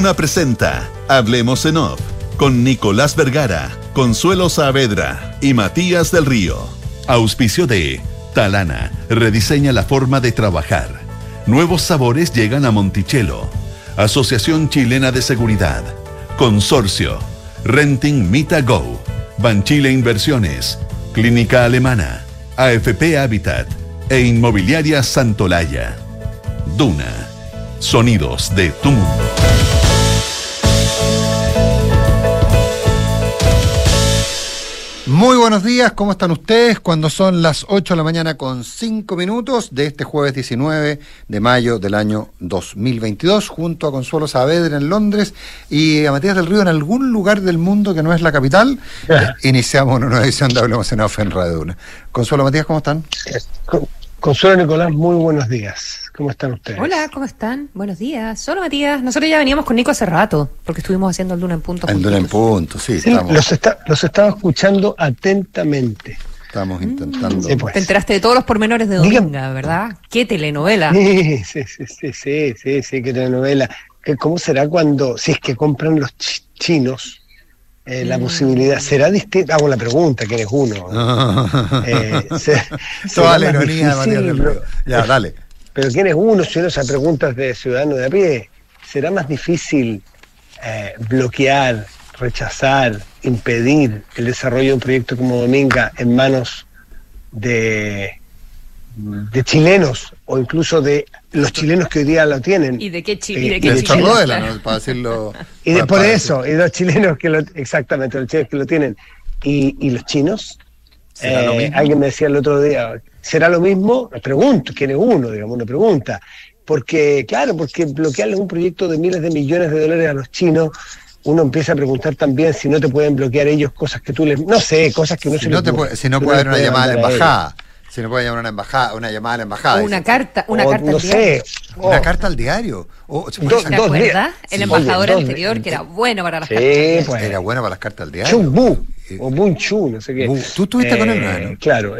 Duna presenta Hablemos en Off con Nicolás Vergara, Consuelo Saavedra y Matías del Río. Auspicio de Talana, rediseña la forma de trabajar. Nuevos sabores llegan a Monticello. Asociación Chilena de Seguridad. Consorcio. Renting Mita Go. Banchile Inversiones. Clínica Alemana. AFP Habitat. E Inmobiliaria Santolaya. Duna. Sonidos de tu mundo. Muy buenos días, ¿cómo están ustedes? Cuando son las 8 de la mañana con 5 minutos de este jueves 19 de mayo del año 2022, junto a Consuelo Saavedra en Londres y a Matías del Río en algún lugar del mundo que no es la capital, iniciamos una nueva edición de Hablemos en Off en Radio Duna. Consuelo, Matías, ¿cómo están? Consuelo, Nicolás, muy buenos días. ¿Cómo están ustedes? Hola, ¿cómo están? Buenos días. Solo Matías, nosotros ya veníamos con Nico hace rato, porque estuvimos haciendo el Duna en Punto. El Duna en Punto, sí. Los estaba escuchando atentamente. Estamos intentando. Sí, pues. Te enteraste de todos los pormenores de Dominga, ¿verdad? ¿Qué telenovela? Sí, qué telenovela. ¿Cómo será cuando, si es que compran los chinos, la posibilidad? ¿Será distinta? Hago la pregunta, que eres uno. Toda la ironía de Matías del Río. Ya, dale. Pero ¿quién es uno si uno hace preguntas de ciudadano de a pie? ¿Será más difícil bloquear, rechazar, impedir el desarrollo de un proyecto como Dominga en manos de chilenos o incluso de los chilenos que hoy día lo tienen? ¿Y de qué chilenos? ¿No? Para decirlo. Y de, por eso, y los chilenos que exactamente, los chilenos que lo tienen. ¿Y los chinos? Alguien me decía el otro día, ¿será lo mismo? Me pregunto, ¿quién es uno? Digamos, una pregunta. Porque bloquearles un proyecto de miles de millones de dólares a los chinos, uno empieza a preguntar también si no te pueden bloquear ellos cosas que tú les... No sé, cosas que uno se les... Si no puede haber una llamada a la embajada. Si no puede llamar una llamada a la embajada. O una carta no al diario. Sé. Una carta al diario. ¿Te acuerdas? El embajador anterior, que era bueno para las cartas. Pues. Era bueno para las cartas al diario. Chumbu, o Bunchu, no sé qué. ¿Tú estuviste con él, no? Claro.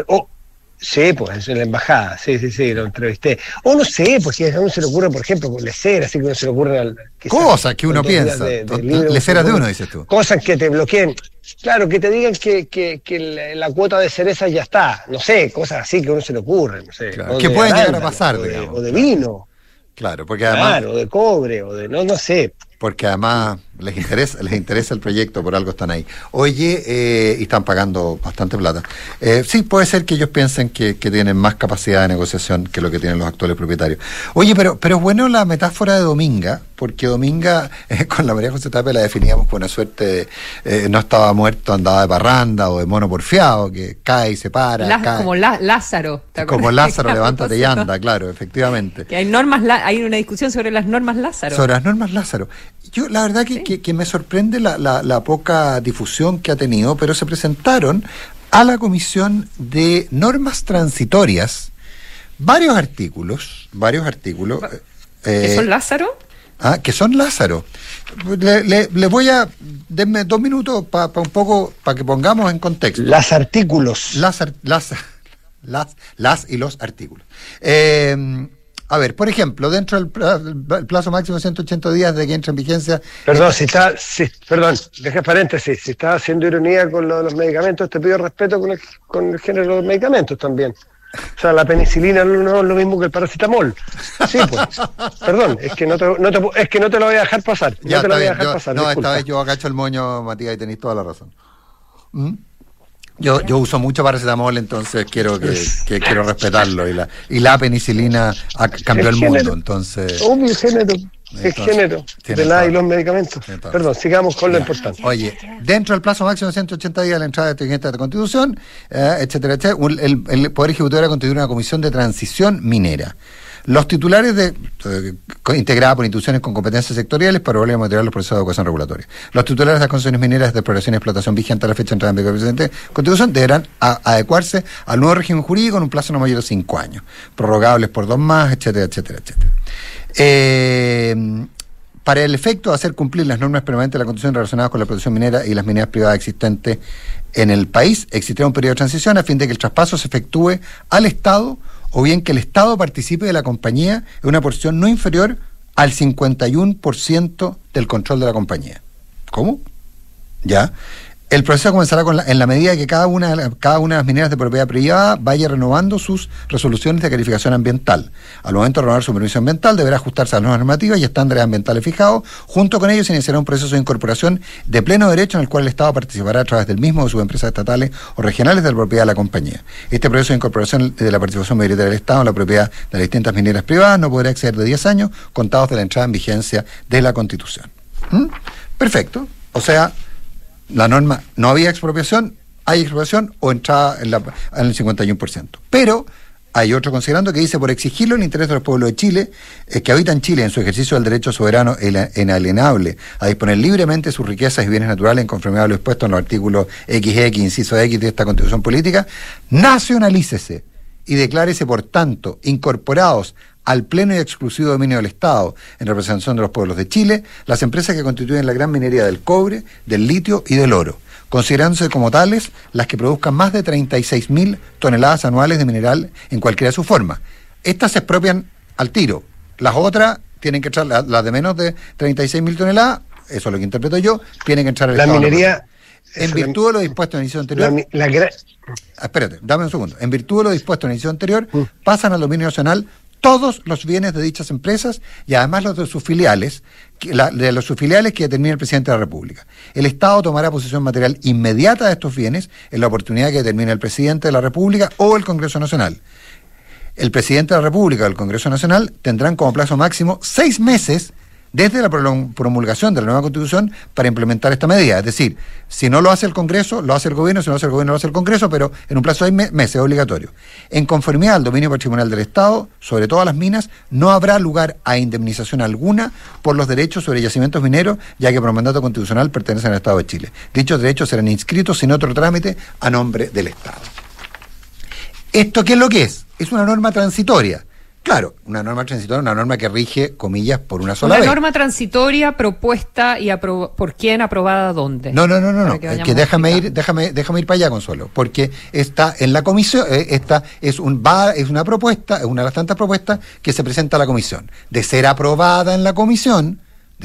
Sí, pues en la embajada, sí, lo entrevisté. O no sé, pues si a uno se le ocurre, por ejemplo, con Lecera, así que uno se le ocurre... Cosas que uno piensa. Leceras de uno, dices tú. Cosas que te bloqueen. Claro, que te digan que la cuota de cerezas ya está. No sé, cosas así que a uno se le ocurre. No sé. Claro. Que pueden llegar a pasar, digamos. O de vino. Claro, porque además... Claro, de cobre, o de... No sé. Porque además les interesa el proyecto, por algo están ahí. Oye, y están pagando bastante plata. Sí, puede ser que ellos piensen que tienen más capacidad de negociación que lo que tienen los actuales propietarios. Oye, pero es bueno la metáfora de Dominga, porque Dominga, con la María José Tapia la definíamos por una suerte no estaba muerto, andaba de parranda o de mono porfiado, que cae y se para. Cae. Como Lázaro. Como Lázaro, levántate y anda, claro, efectivamente. Que hay una discusión sobre las normas Lázaro. Sobre las normas Lázaro. Yo, la verdad que me sorprende la poca difusión que ha tenido, pero se presentaron a la Comisión de Normas Transitorias varios artículos. ¿Que son Lázaro? Que son Lázaro. Le voy a... Denme 2 minutos para un poco, para que pongamos en contexto. Las artículos. Las y los artículos. A ver, por ejemplo, dentro del plazo máximo de 180 días de que entre en vigencia... Perdón, deja paréntesis, si estás haciendo ironía con lo de los medicamentos, te pido respeto con el género de los medicamentos también. O sea, la penicilina no es lo mismo que el paracetamol. Sí, pues. Perdón, es que no te lo voy a dejar pasar. Ya, esta vez yo agacho el moño, Matías, y tenéis toda la razón. Yo uso mucho paracetamol, entonces quiero respetarlo, y la penicilina cambió el mundo, entonces... Obvio, el género de la y los medicamentos. Perdón, sigamos con lo importante. Oye, dentro del plazo máximo de 180 días de la entrada de la Constitución, etcétera, el Poder Ejecutivo era constituir una comisión de transición minera. Los titulares integrada por instituciones con competencias sectoriales para evaluar y monitorear los procesos de adecuación regulatoria. Los titulares de las concesiones mineras de exploración y explotación vigente a la fecha de entrada en vigor de la presente Constitución deberán adecuarse al nuevo régimen jurídico en un plazo no mayor de 5 años, prorrogables por 2 más, etcétera. Para el efecto de hacer cumplir las normas permanentes de la Constitución relacionadas con la explotación minera y las mineras privadas existentes en el país, existirá un periodo de transición a fin de que el traspaso se efectúe al Estado o bien que el Estado participe de la compañía en una porción no inferior al 51% del control de la compañía. ¿Cómo? ¿Ya? El proceso comenzará en la medida que cada una de las mineras de propiedad privada vaya renovando sus resoluciones de calificación ambiental. Al momento de renovar su permiso ambiental, deberá ajustarse a las nuevas normativas y estándares ambientales fijados. Junto con ellos se iniciará un proceso de incorporación de pleno derecho en el cual el Estado participará a través del mismo de sus empresas estatales o regionales de la propiedad de la compañía. Este proceso de incorporación de la participación mayoritaria del Estado en la propiedad de las distintas mineras privadas no podrá exceder de 10 años contados de la entrada en vigencia de la Constitución. Perfecto. O sea, la norma, no había expropiación, hay expropiación o entrada en el 51%. Pero hay otro considerando que dice, por exigirlo el interés de los pueblos de Chile, que habitan Chile en su ejercicio del derecho soberano e inalienable a disponer libremente sus riquezas y bienes naturales en conformidad a lo expuesto en los artículos XX, inciso X de esta Constitución Política, nacionalícese y declárese, por tanto, incorporados al pleno y exclusivo dominio del Estado en representación de los pueblos de Chile, las empresas que constituyen la gran minería del cobre, del litio y del oro, considerándose como tales las que produzcan más de 36.000 toneladas anuales de mineral en cualquiera de sus formas. Estas se expropian al tiro. Las otras tienen que entrar, las de menos de 36.000 toneladas, eso es lo que interpreto yo, tienen que entrar al Estado. La minería... En virtud de lo dispuesto en el inciso anterior... Espérate, dame un segundo. En virtud de lo dispuesto en el inciso anterior, pasan al dominio nacional todos los bienes de dichas empresas y además los de sus filiales, que determine el presidente de la República. El Estado tomará posesión material inmediata de estos bienes en la oportunidad que determine el presidente de la República o el Congreso Nacional. El presidente de la República o el Congreso Nacional tendrán como plazo máximo 6 meses desde la promulgación de la nueva Constitución para implementar esta medida. Es decir, si no lo hace el Congreso, lo hace el Gobierno; si no lo hace el Gobierno, lo hace el Congreso, pero en un plazo de 6 meses, obligatorio. En conformidad al dominio patrimonial del Estado, sobre todas las minas, no habrá lugar a indemnización alguna por los derechos sobre yacimientos mineros, ya que por mandato constitucional pertenecen al Estado de Chile. Dichos derechos serán inscritos sin otro trámite a nombre del Estado. ¿Esto qué es lo que es? Es una norma transitoria. Claro, una norma transitoria, una norma que rige, comillas, por una sola vez. Una norma transitoria propuesta y ¿por quién? ¿Aprobada dónde? No. Que déjame ir para allá, Consuelo, porque está en la comisión, esta es una propuesta, es una de las tantas propuestas que se presenta a la comisión. De ser aprobada en la comisión,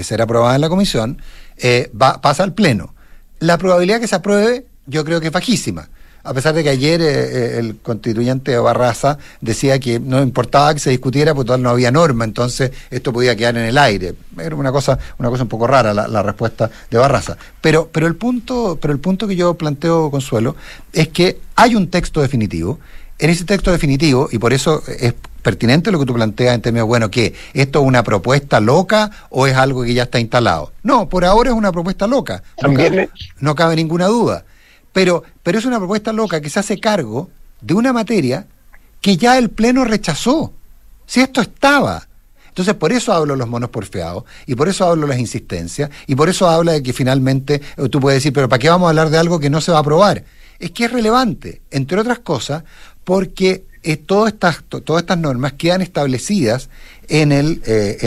pasa al pleno. La probabilidad que se apruebe, yo creo que es bajísima. A pesar de que ayer el constituyente Barraza decía que no importaba que se discutiera porque no había norma, entonces esto podía quedar en el aire. Era una cosa un poco rara la respuesta de Barraza. Pero el punto que yo planteo, Consuelo, es que hay un texto definitivo. En ese texto definitivo, y por eso es pertinente lo que tú planteas en términos, bueno, ¿qué? ¿Esto es una propuesta loca o es algo que ya está instalado? No, por ahora es una propuesta loca. No cabe ninguna duda. Pero es una propuesta loca que se hace cargo de una materia que ya el Pleno rechazó. Si esto estaba. Entonces, por eso hablo de los monos porfiados, y por eso hablo de las insistencias, y por eso habla de que finalmente tú puedes decir, pero ¿para qué vamos a hablar de algo que no se va a aprobar? Es que es relevante, entre otras cosas, porque todas estas normas quedan establecidas en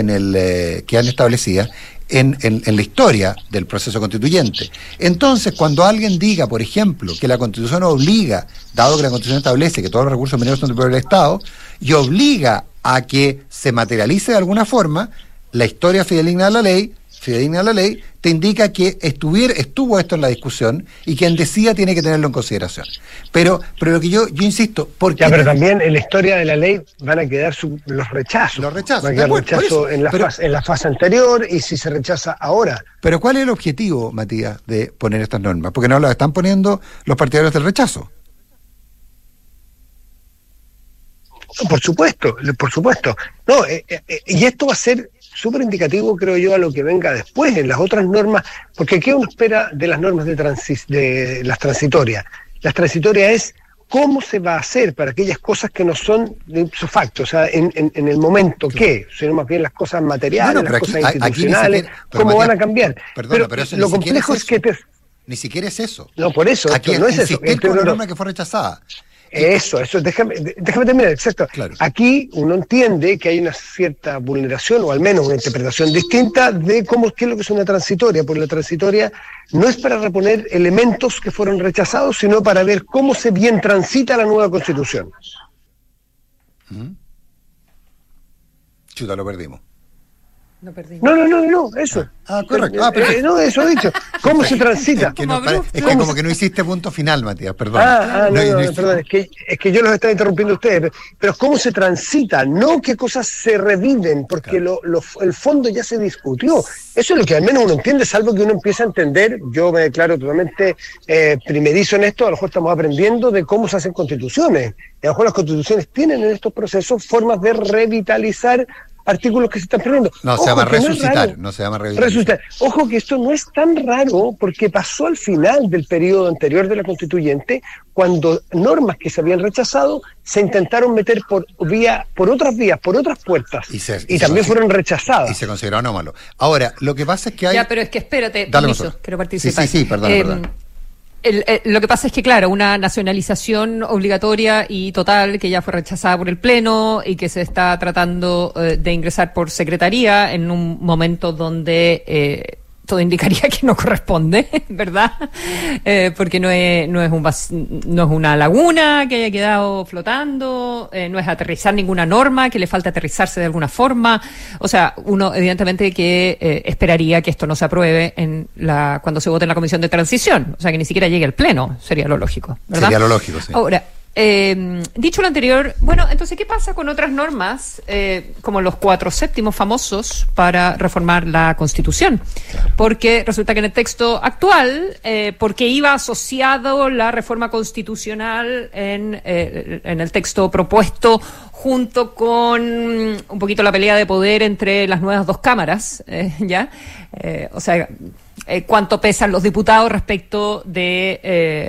la historia del proceso constituyente. Entonces, cuando alguien diga, por ejemplo, que la Constitución obliga, dado que la Constitución establece que todos los recursos mineros son del poder del Estado, y obliga a que se materialice de alguna forma, la historia fidedigna a la ley, te indica que estuvo esto en la discusión y quien decida tiene que tenerlo en consideración. Pero lo que yo insisto, porque pero también en la historia de la ley van a quedar los rechazos. Los rechazos. Va a quedar rechazo en la fase anterior y si se rechaza ahora. Pero ¿cuál es el objetivo, Matías, de poner estas normas? Porque no las están poniendo los partidarios del rechazo. Por supuesto. No, y esto va a ser súper indicativo, creo yo, a lo que venga después en las otras normas, porque ¿qué uno espera de las normas de las transitorias? Las transitorias es cómo se va a hacer para aquellas cosas que no son de ipso facto, o sea, en el momento sino más bien las cosas materiales, las cosas institucionales, cómo van a cambiar. Perdona, pero eso lo complejo es que ni siquiera es eso. No, por eso, aquí no es eso. Con una norma que fue rechazada. Eso, déjame terminar, exacto. Claro. Aquí uno entiende que hay una cierta vulneración, o al menos una interpretación distinta de qué es lo que es una transitoria, porque la transitoria no es para reponer elementos que fueron rechazados, sino para ver cómo se bien transita la nueva Constitución. Chuta, lo perdimos. No perdí. No, eso. Correcto. No, eso he dicho. ¿Cómo se transita? Es que como que no hiciste punto final, Matías, perdón. Perdón, es que yo los estaba interrumpiendo a ustedes, pero ¿cómo se transita? No qué cosas se reviven, porque el fondo ya se discutió. Eso es lo que al menos uno entiende, salvo que uno empiece a entender. Yo me declaro totalmente primerizo en esto, a lo mejor estamos aprendiendo de cómo se hacen constituciones. Y a lo mejor las constituciones tienen en estos procesos formas de revitalizar artículos que se están perdiendo. No se llama resucitar, no se llama revitalizar. Ojo que esto no es tan raro porque pasó al final del periodo anterior de la Constituyente, cuando normas que se habían rechazado se intentaron meter por otras vías, por otras puertas, y también fueron rechazadas. Y se consideró anómalo. Ahora, lo que pasa es que hay... Ya, pero es que espérate, quiero participar. Sí, perdón. Lo que pasa es que, claro, una nacionalización obligatoria y total que ya fue rechazada por el Pleno y que se está tratando de ingresar por secretaría en un momento donde todo indicaría que no corresponde, ¿verdad? Porque no es una laguna que haya quedado flotando, no es aterrizar ninguna norma, que le falta aterrizarse de alguna forma. O sea, uno evidentemente que esperaría que esto no se apruebe cuando se vote en la Comisión de Transición, o sea, que ni siquiera llegue al Pleno, sería lo lógico, ¿verdad? Sería lo lógico, sí. Ahora, dicho lo anterior, bueno, entonces, ¿qué pasa con otras normas, como los 4/7 famosos para reformar la Constitución? Porque resulta que en el texto actual, porque iba asociado la reforma constitucional en el texto propuesto junto con un poquito la pelea de poder entre las nuevas dos cámaras, ¿ya? O sea, cuánto pesan los diputados respecto de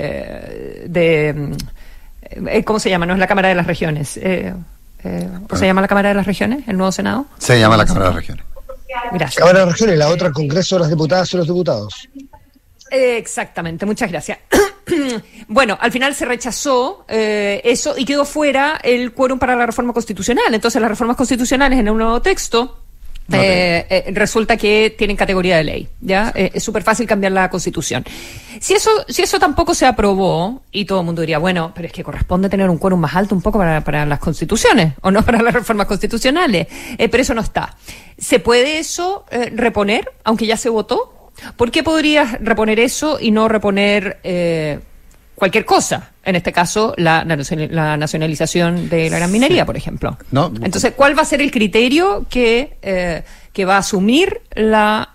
¿cómo se llama? No es la Cámara de las Regiones. ¿Cómo se llama la Cámara de las Regiones? ¿El nuevo Senado? Se llama la Cámara de las Regiones. Gracias. Cámara de las Regiones, la otra, el Congreso de las Diputadas y los Diputados. Exactamente, muchas gracias. Bueno, al final se rechazó eso y quedó fuera el quórum para la reforma constitucional. Entonces, las reformas constitucionales en un nuevo texto resulta que tienen categoría de ley, ¿ya? Es súper fácil cambiar la Constitución. Si eso tampoco se aprobó, y todo el mundo diría, bueno, pero es que corresponde tener un quórum más alto un poco para las constituciones, o no para las reformas constitucionales, pero eso no está. ¿Se puede eso reponer, aunque ya se votó? ¿Por qué podrías reponer eso y no reponer cualquier cosa? En este caso, la nacionalización de la gran minería, por ejemplo. No. Entonces, ¿cuál va a ser el criterio que va a asumir la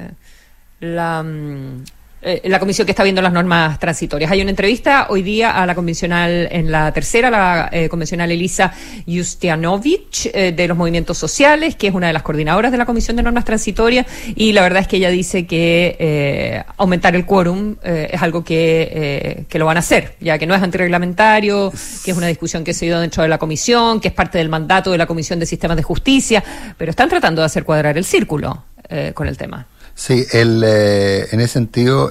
comisión que está viendo las normas transitorias? Hay una entrevista hoy día a la convencional en la tercera, la convencional Elisa Justianovich, de los movimientos sociales, que es una de las coordinadoras de la Comisión de Normas Transitorias, y la verdad es que ella dice que aumentar el quórum es algo que lo van a hacer, ya que no es antirreglamentario, que es una discusión que se dio dentro de la comisión, que es parte del mandato de la Comisión de Sistemas de Justicia, pero están tratando de hacer cuadrar el círculo con el tema. Sí, en ese sentido,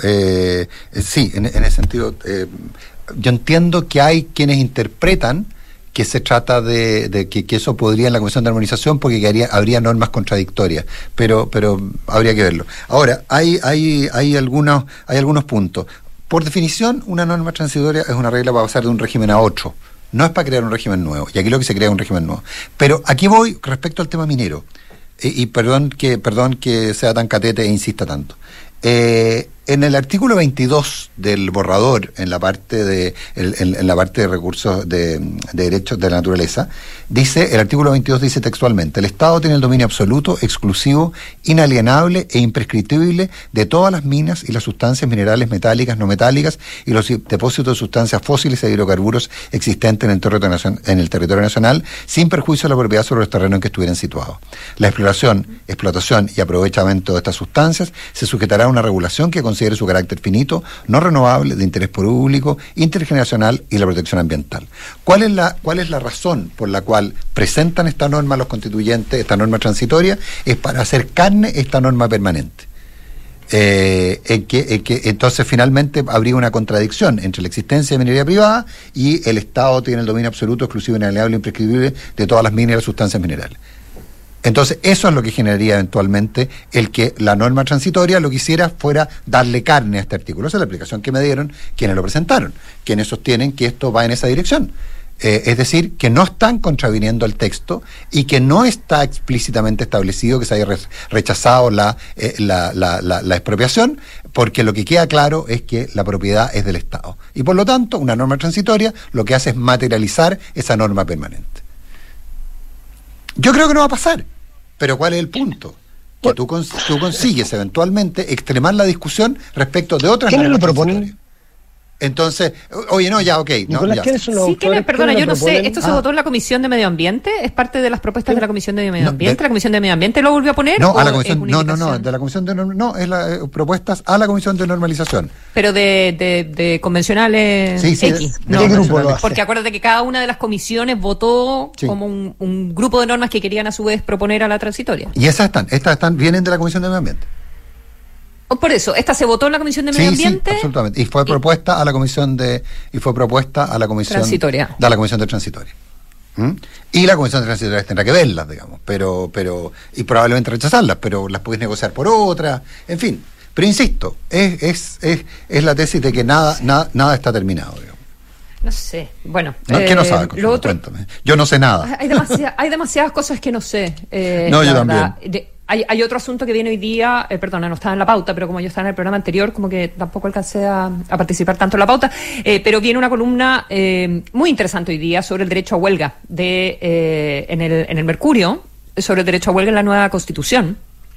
yo entiendo que hay quienes interpretan que se trata de que eso podría en la Comisión de Armonización porque habría normas contradictorias, pero habría que verlo. Ahora, hay algunos puntos. Por definición, una norma transitoria es una regla para pasar de un régimen a otro. No es para crear un régimen nuevo, y aquí lo que se crea es un régimen nuevo. Pero aquí voy respecto al tema minero. Y perdón que sea tan catete e insista tanto. En el artículo 22 del borrador, en la parte de recursos de derechos de la naturaleza, el artículo 22 dice textualmente: el Estado tiene el dominio absoluto, exclusivo, inalienable e imprescriptible de todas las minas y las sustancias minerales metálicas, no metálicas y los depósitos de sustancias fósiles e hidrocarburos existentes en el territorio nacional, sin perjuicio de la propiedad sobre los terrenos en que estuvieran situados. La explotación y aprovechamiento de estas sustancias se sujetará a una regulación que considere su carácter finito, no renovable, de interés público, intergeneracional y la protección ambiental. ¿Cuál es la razón por la cual presentan esta norma los constituyentes, esta norma transitoria? Es para hacer carne esta norma permanente. Entonces finalmente habría una contradicción entre la existencia de minería privada y el Estado tiene el dominio absoluto, exclusivo, inalienable e imprescriptible de todas las minas y las sustancias minerales. Entonces, eso es lo que generaría eventualmente el que la norma transitoria lo que hiciera fuera darle carne a este artículo. Esa es la explicación que me dieron quienes lo presentaron, quienes sostienen que esto va en esa dirección. Es decir, que no están contraviniendo el texto y que no está explícitamente establecido que se haya rechazado la expropiación, porque lo que queda claro es que la propiedad es del Estado. Y por lo tanto, una norma transitoria lo que hace es materializar esa norma permanente. Yo creo que no va a pasar, pero ¿cuál es el punto? Que tú consigues eventualmente extremar la discusión respecto de otras normas. ¿Quiénes lo proponen? Entonces, oye, no, ya, ok. Nicolás, no, ¿quiénes son los autores? Perdona, yo no sé, ¿esto se votó en la Comisión de Medio Ambiente? ¿Es parte de las propuestas de la Comisión de Medio Ambiente? ¿La Comisión de Medio Ambiente lo volvió a poner? No, a la Comisión, no, de la Comisión de propuestas a la Comisión de Normalización. Pero de convencionales sí, X. ¿De qué grupo lo hace? Porque acuérdate que cada una de las comisiones votó como un grupo de normas que querían a su vez proponer a la transitoria. Y estas vienen de la Comisión de Medio Ambiente. Por eso, ¿esta se votó en la Comisión de Medio Ambiente? Sí, absolutamente. Y fue propuesta a la Comisión Transitoria. De la Comisión de Transitoria. Y la Comisión de Transitoria tendrá que verlas, digamos, y probablemente rechazarlas, pero las puedes negociar por otras, en fin. Pero insisto, es la tesis de que nada está terminado, digamos. No sé, bueno. ¿Qué no sabes? Cuéntame. Yo no sé nada. Hay demasiadas cosas que no sé. No, yo también. Hay otro asunto que viene hoy día, no estaba en la pauta, pero como yo estaba en el programa anterior, como que tampoco alcancé a participar tanto en la pauta, pero viene una columna muy interesante hoy día sobre el derecho a huelga en el Mercurio, sobre el derecho a huelga en la nueva Constitución,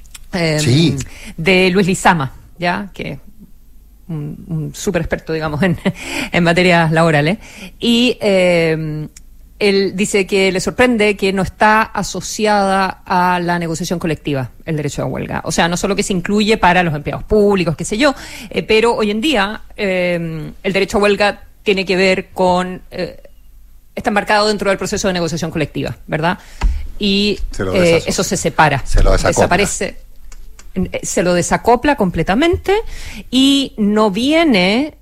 de Luis Lizama, ya que un súper experto, digamos, en materias laborales, y él dice que le sorprende que no está asociada a la negociación colectiva el derecho a huelga. O sea, no solo que se incluye para los empleados públicos, qué sé yo, pero hoy en día el derecho a huelga tiene que ver con... está enmarcado dentro del proceso de negociación colectiva, ¿verdad? Y eso se separa. Desaparece. Se lo desacopla completamente y no viene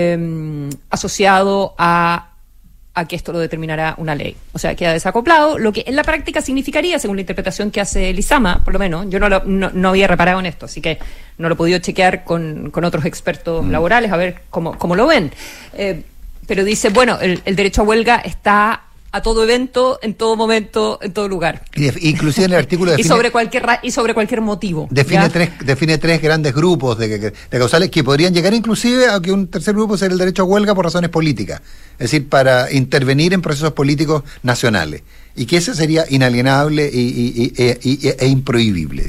asociado a que esto lo determinará una ley. O sea, queda desacoplado, lo que en la práctica significaría, según la interpretación que hace Lizama, por lo menos, yo no había reparado en esto, así que no lo he podido chequear con otros expertos laborales, a ver cómo lo ven. Pero dice, bueno, el derecho a huelga está a todo evento, en todo momento, en todo lugar. Inclusive en el artículo y sobre cualquier motivo. Define tres grandes grupos de causales que podrían llegar inclusive a que un tercer grupo sea el derecho a huelga por razones políticas, es decir, para intervenir en procesos políticos nacionales, y que ese sería inalienable e improhibible,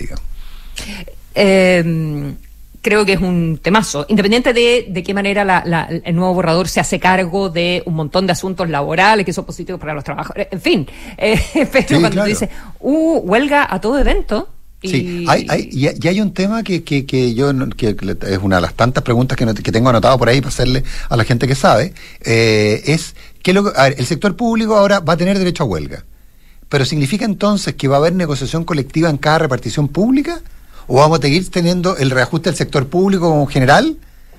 digamos. Creo que es un temazo, independiente de qué manera el nuevo borrador se hace cargo de un montón de asuntos laborales que son positivos para los trabajadores, en fin, pero cuando dice huelga a todo evento. Sí, hay un tema que es una de las tantas preguntas que tengo anotado por ahí para hacerle a la gente que sabe, es que el sector público ahora va a tener derecho a huelga, pero ¿significa entonces que va a haber negociación colectiva en cada repartición pública? ¿O vamos a seguir teniendo el reajuste del sector público como general?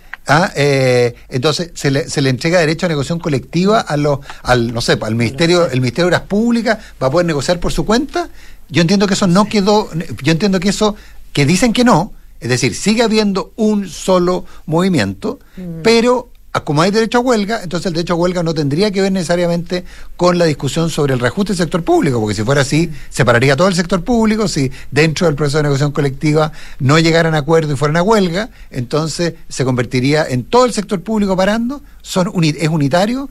Entonces se le entrega derecho a negociación colectiva al Ministerio de Obras Públicas, va a poder negociar por su cuenta. Yo entiendo que eso no quedó, que dicen que no, es decir, sigue habiendo un solo movimiento, pero como hay derecho a huelga, entonces el derecho a huelga no tendría que ver necesariamente con la discusión sobre el reajuste del sector público, porque si fuera así, separaría todo el sector público. Si dentro del proceso de negociación colectiva no llegaran a acuerdo y fueran a huelga, entonces se convertiría en todo el sector público parando. Es unitario.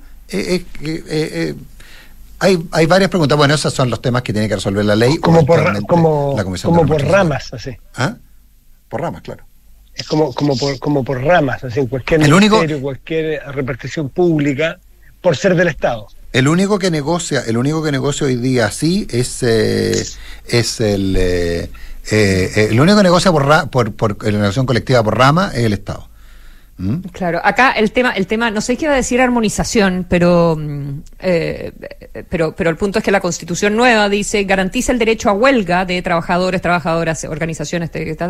Hay varias preguntas. Bueno, esos son los temas que tiene que resolver la ley. Como por ramas, así. Por ramas, claro. Es como por ramas, así, en cualquier ministerio, cualquier repartición pública, por ser del Estado. El único que negocia hoy día así es el único que negocia por la negociación colectiva por rama es el Estado. Claro, acá el tema, no sé qué iba a decir armonización, pero el punto es que la Constitución nueva dice garantiza el derecho a huelga de trabajadores, trabajadoras, organizaciones,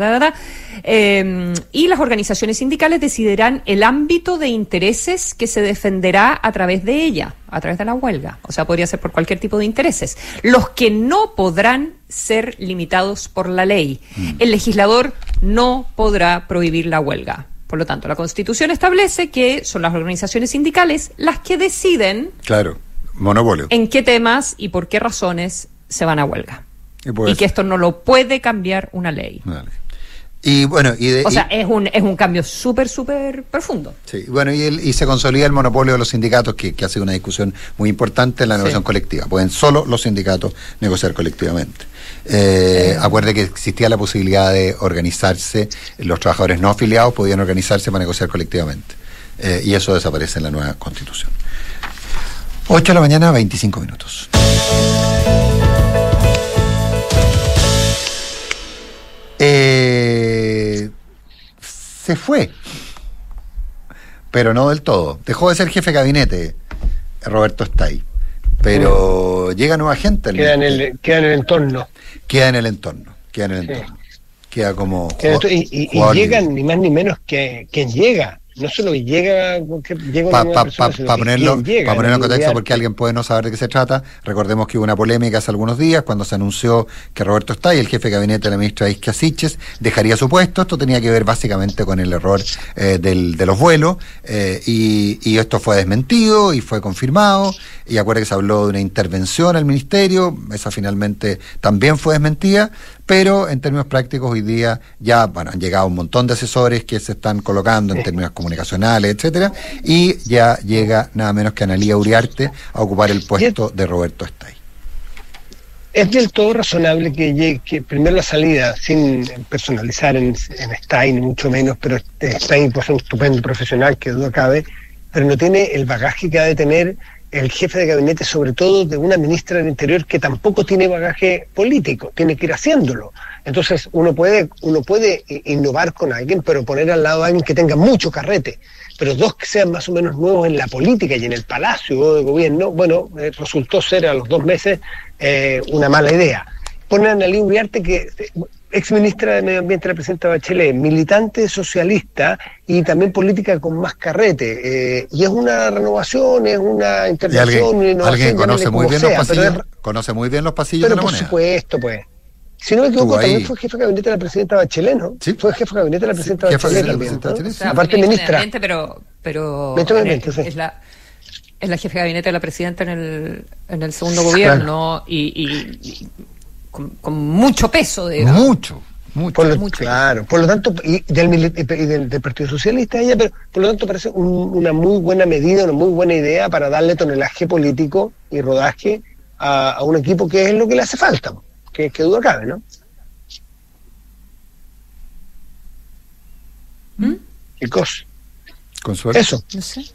y las organizaciones sindicales decidirán el ámbito de intereses que se defenderá a través de ella, a través de la huelga. O sea, podría ser por cualquier tipo de intereses, los que no podrán ser limitados por la ley. El legislador no podrá prohibir la huelga. Por lo tanto, la Constitución establece que son las organizaciones sindicales las que deciden monopolio. En qué temas y por qué razones se van a huelga. Y que esto no lo puede cambiar una ley. Vale. Y bueno, es un cambio súper profundo. Sí, bueno, y se consolida el monopolio de los sindicatos, que ha sido una discusión muy importante en la negociación colectiva. Pueden solo los sindicatos negociar colectivamente. Acuerde que existía la posibilidad de organizarse, los trabajadores no afiliados podían organizarse para negociar colectivamente. Y eso desaparece en la nueva Constitución. 8 de la mañana, 25 minutos. Se fue, pero no del todo. Dejó de ser jefe de gabinete Roberto Stay, pero llega nueva gente. Queda en el entorno. Queda en el entorno. Queda como... Y llegan ni más ni menos que quien llega. No solo llega porque llega una persona, para ponerlo en contexto, porque alguien puede no saber de qué se trata. Recordemos que hubo una polémica hace algunos días cuando se anunció que Roberto Stay, el jefe de gabinete de la ministra Isquia Siches, dejaría su puesto. Esto tenía que ver básicamente con el error de los vuelos, y esto fue desmentido y fue confirmado. Y acuérdense que se habló de una intervención al ministerio, esa finalmente también fue desmentida. Pero en términos prácticos hoy día ya han llegado un montón de asesores que se están colocando en términos comunicacionales, etcétera, y ya llega nada menos que Analía Uriarte a ocupar el puesto de Roberto Stay. Es del todo razonable que primero la salida, sin personalizar en Stay ni mucho menos, pero Stay puede ser un estupendo profesional, que duda cabe, pero no tiene el bagaje que ha de tener el jefe de gabinete, sobre todo de una ministra del Interior que tampoco tiene bagaje político, tiene que ir haciéndolo. Entonces uno puede innovar con alguien, pero poner al lado a alguien que tenga mucho carrete, pero dos que sean más o menos nuevos en la política y en el palacio de gobierno, resultó ser a los 2 meses una mala idea. Ponen a Analía Uriarte, que ex ministra de Medio Ambiente de la presidenta Bachelet, militante socialista y también política con más carrete. Y es una renovación, es una intervención, una innovación. Alguien conoce muy bien los pasillos de la moneda. Por supuesto, pues. Si no me equivoco, también fue jefe de gabinete de la presidenta Bachelet, ¿no? Sí. Fue jefe de gabinete de la presidenta Bachelet también, ¿no? O sea, aparte ministra. Pero es la jefe de gabinete de la presidenta en el segundo gobierno, y con mucho peso, digamos. Mucho. Claro, por lo tanto, y del Partido Socialista ella, pero por lo tanto parece una muy buena medida, una muy buena idea para darle tonelaje político y rodaje a un equipo que es lo que le hace falta, que duda cabe, ¿no? ¿Qué cosa? Consuelo. Eso. No sé.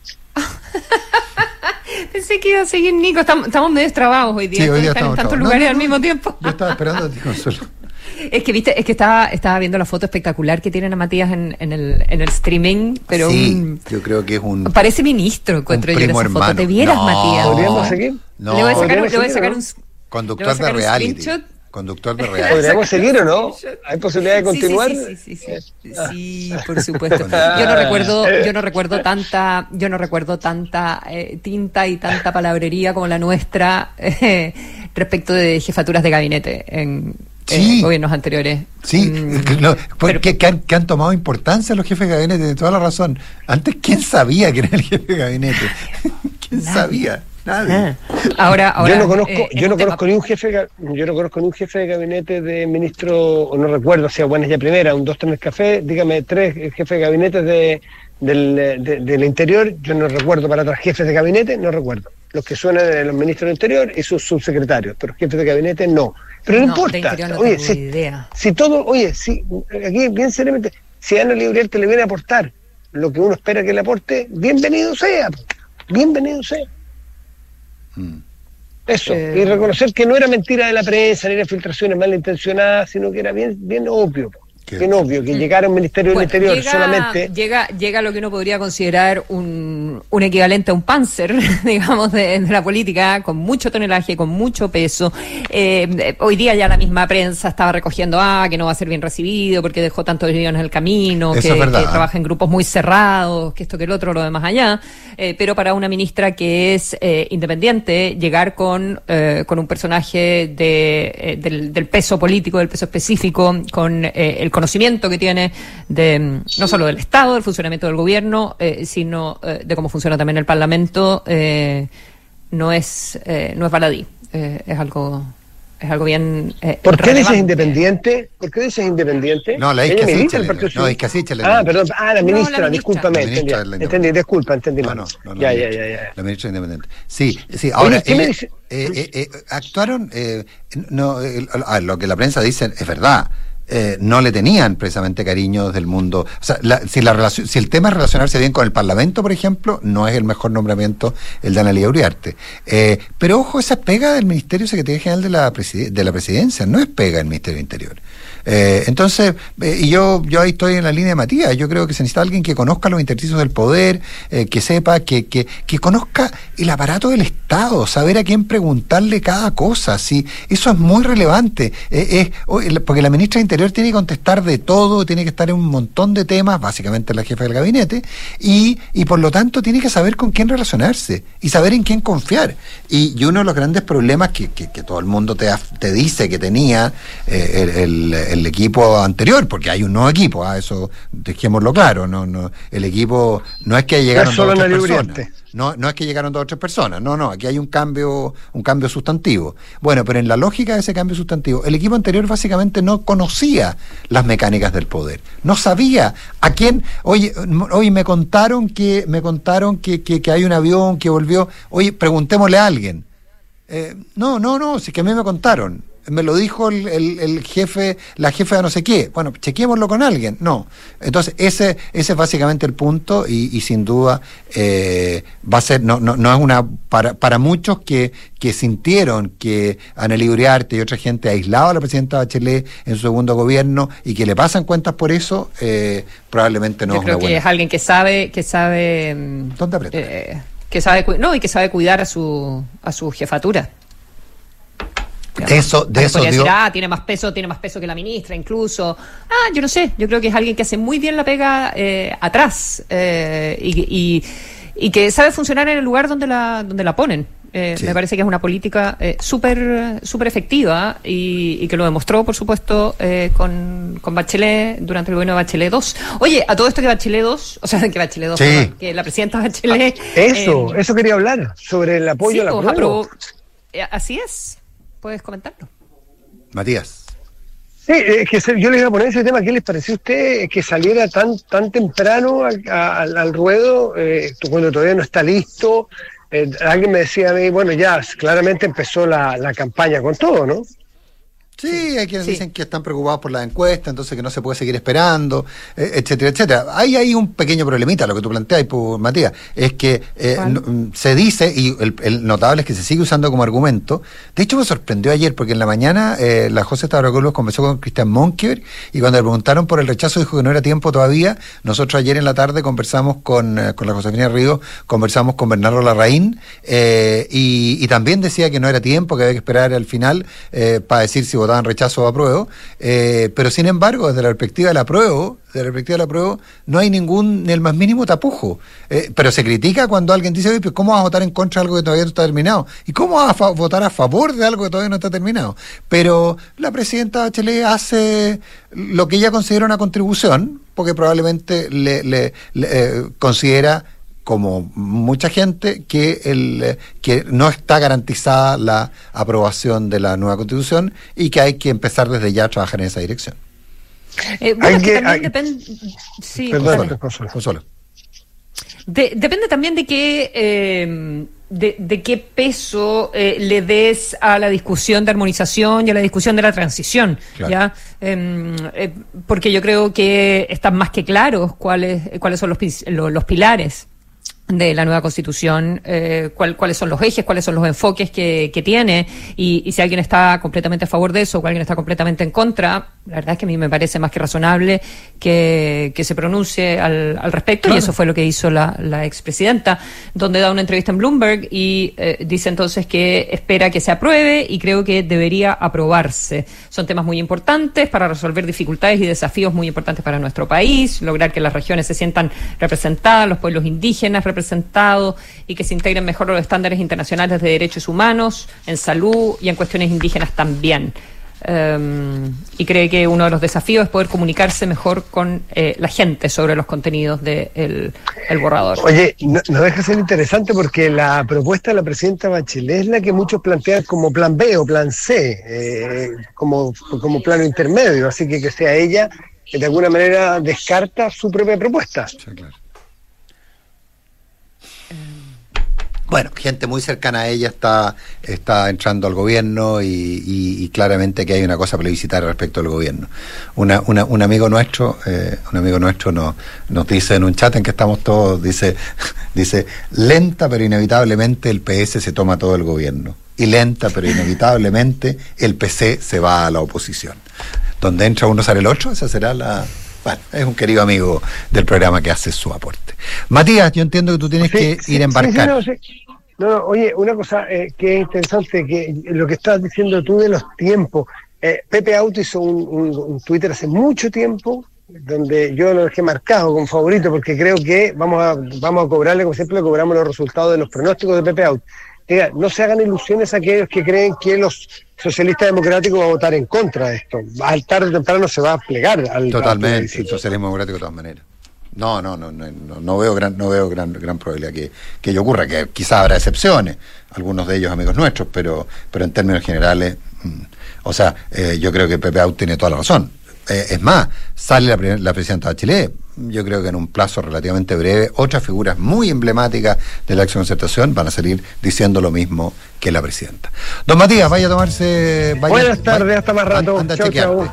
Pensé que iba a seguir Nico. Estamos medio trabados hoy día. Sí, hoy día están en tantos lugares al mismo tiempo. Yo estaba esperando a ti, Consuelo. Es que estaba viendo la foto espectacular que tienen a Matías en el streaming, pero sí, yo creo que es parece ministro, encuentro yo en esa foto. ¿Te vieras, Matías? ¿Podríamos seguir? No. Le voy a sacar un conductor de reality. Conductor de reality. ¿Podríamos seguir o no? ¿Hay posibilidad de continuar? Sí, por supuesto. Yo no recuerdo tanta tinta y tanta palabrería como la nuestra respecto de jefaturas de gabinete en gobiernos anteriores. Sí, que han tomado importancia los jefes de gabinete, de toda la razón. Antes, ¿quién sabía que era el jefe de gabinete? ¿Quién sabía? Nadie. Ahora yo no conozco ni un jefe de gabinete de ministro, o no recuerdo si a buenas ya primera, un 2-3 en el café, dígame 3 jefes de gabinete del interior, yo no recuerdo para atrás jefes de gabinete, no recuerdo. Los que suenan de los ministros del interior y sus subsecretarios, pero jefes de gabinete no. Pero no importa. Si aquí bien seriamente, si a Analía Uriarte le viene a aportar lo que uno espera que le aporte, bienvenido sea. Eso, y reconocer que no era mentira de la prensa, ni era filtraciones malintencionadas, sino que era bien obvio. Bien obvio, que llegara un ministerio del interior solamente. Llega lo que uno podría considerar un equivalente a un Panzer, digamos, de la política, con mucho tonelaje, con mucho peso. Hoy día ya la misma prensa estaba recogiendo que no va a ser bien recibido porque dejó tantos millones en el camino, que trabaja en grupos muy cerrados, que esto, que el otro, lo demás allá. Pero para una ministra que es independiente, llegar con un personaje del peso político, del peso específico, con el conocimiento que tiene no solo del Estado, del funcionamiento del gobierno, sino de cómo funciona también el Parlamento, no es baladí. Es algo bien. ¿Por qué dices independiente? ¿Por qué dices independiente? No, la Ella milita Isca el Partido no, Isca Sichel. perdón. La ministra, la discúlpame. ministra Entendí, disculpa, entendí mal. No, Ya. La ministra independiente. Sí. Ahora, Oye, ¿qué me dice? actuaron. Lo que la prensa dice es verdad. No le tenían precisamente cariño desde el mundo. O sea, si el tema es relacionarse bien con el Parlamento, por ejemplo, no es el mejor nombramiento el de Analía Uriarte. Pero ojo, esa es pega del Ministerio Secretaría General de la Presidencia, no es pega del Ministerio del Interior. Entonces, y yo ahí estoy en la línea de Matías. Yo creo que se necesita alguien que conozca los intersticios del poder, que sepa, que conozca el aparato del Estado, saber a quién preguntarle cada cosa. ¿Sí? Eso es muy relevante. Porque la ministra de Interior tiene que contestar de todo, tiene que estar en un montón de temas, básicamente la jefa del gabinete, y por lo tanto tiene que saber con quién relacionarse y saber en quién confiar. Y uno de los grandes problemas que todo el mundo te dice que tenía el equipo anterior, porque hay un nuevo equipo, eso dejémoslo claro, no el equipo no es que llegaron dos o tres personas. No es que llegaron 2 o 3 personas, no, aquí hay un cambio sustantivo. Bueno, pero en la lógica de ese cambio sustantivo, el equipo anterior básicamente no conocía las mecánicas del poder, no sabía a quién. Oye, me contaron que hay un avión que volvió. Oye, preguntémosle a alguien. No, si que a mí me contaron. Me lo dijo el jefe, la jefa de no sé qué. Bueno, chequémoslo con alguien. No. Entonces, ese es básicamente el punto y sin duda va a ser, no es una, para muchos que sintieron que Analía Uriarte y otra gente aislaba a la presidenta Bachelet en su segundo gobierno y que le pasan cuentas por eso, probablemente no. Yo creo que es alguien que sabe ¿dónde aprieta? Que sabe cuidar a su jefatura. De eso dio... tiene más peso que la ministra, incluso. Yo no sé, yo creo que es alguien que hace muy bien la pega atrás y que sabe funcionar en el lugar donde la ponen. Sí. Me parece que es una política súper efectiva y que lo demostró, por supuesto, con Bachelet durante el gobierno de Bachelet 2. Oye, a todo esto que Bachelet 2, sí. Que la presidenta Bachelet... Eso quería hablar, sobre el apoyo a la prueba. Así es. ¿Puedes comentarlo? Matías. Sí, es que yo le iba a poner ese tema. ¿Qué les pareció a usted que saliera tan temprano al ruedo, cuando todavía no está listo? Alguien me decía a mí, bueno, ya claramente empezó la campaña con todo, ¿no? Sí, hay quienes dicen que están preocupados por la encuesta, entonces que no se puede seguir esperando, etcétera, etcétera. Hay un pequeño problemita, lo que tú planteas, Matías, es que se dice, y el notable es que se sigue usando como argumento. De hecho, me sorprendió ayer, porque en la mañana la José Stavrakopoulos conversó con Cristian Monkeberg, y cuando le preguntaron por el rechazo dijo que no era tiempo todavía. Nosotros ayer en la tarde conversamos con la Josefina Ríos, conversamos con Bernardo Larraín, y también decía que no era tiempo, que había que esperar al final para decir si votaban rechazo o apruebo, pero sin embargo, desde la perspectiva del apruebo, no hay ni el más mínimo tapujo. Pero se critica cuando alguien dice, oye, ¿cómo vas a votar en contra de algo que todavía no está terminado? ¿Y cómo vas a votar a favor de algo que todavía no está terminado? Pero la presidenta Bachelet hace lo que ella considera una contribución, porque probablemente le considera, como mucha gente, que no está garantizada la aprobación de la nueva Constitución y que hay que empezar desde ya a trabajar en esa dirección. También depende... Sí, Consuelo. Depende también de qué peso le des a la discusión de armonización y a la discusión de la transición, claro. ¿Ya? Porque yo creo que están más que claros cuáles son los pilares de la nueva Constitución, cuáles son los ejes, cuáles son los enfoques que tiene, y si alguien está completamente a favor de eso o alguien está completamente en contra, la verdad es que a mí me parece más que razonable que se pronuncie al respecto, claro. Y eso fue lo que hizo la expresidenta, donde da una entrevista en Bloomberg y dice entonces que espera que se apruebe y creo que debería aprobarse. Son temas muy importantes para resolver dificultades y desafíos muy importantes para nuestro país, lograr que las regiones se sientan representadas, los pueblos indígenas representados y que se integren mejor los estándares internacionales de derechos humanos, en salud y en cuestiones indígenas también. y cree que uno de los desafíos es poder comunicarse mejor con la gente sobre los contenidos del borrador. Oye, no deja de ser interesante porque la propuesta de la presidenta Bachelet es la que muchos plantean como plan B o plan C, como plano intermedio, así que sea ella que de alguna manera descarta su propia propuesta. Sí, claro. Bueno, gente muy cercana a ella está entrando al gobierno y claramente que hay una cosa plebiscitaria respecto al gobierno. Un amigo nuestro nos dice en un chat en que estamos todos, dice lenta pero inevitablemente el PS se toma todo el gobierno y lenta pero inevitablemente el PC se va a la oposición. Donde entra uno sale el otro, esa será la... Bueno, es un querido amigo del programa que hace su aporte. Matías, yo entiendo que tú tienes que ir a embarcar. No, oye, una cosa que es interesante, que lo que estás diciendo tú de los tiempos. Pepe Auto hizo un Twitter hace mucho tiempo, donde yo lo dejé marcado como favorito, porque creo que vamos a cobrarle, como siempre le cobramos los resultados de los pronósticos de Pepe Auto. Diga, no se hagan ilusiones a aquellos que creen que los socialistas democráticos van a votar en contra de esto. Al tarde o temprano se va a plegar al... Totalmente, el socialismo democrático de todas maneras. No veo gran probabilidad que ello ocurra, que quizás habrá excepciones, algunos de ellos amigos nuestros, pero en términos generales, yo creo que Pepe Out tiene toda la razón. Es más, sale la presidenta Bachelet, yo creo que en un plazo relativamente breve, otras figuras muy emblemáticas de la concertación van a salir diciendo lo mismo que la presidenta. Don Matías, vaya a tomarse... Buenas tardes, hasta más rato. Anda a chequearte.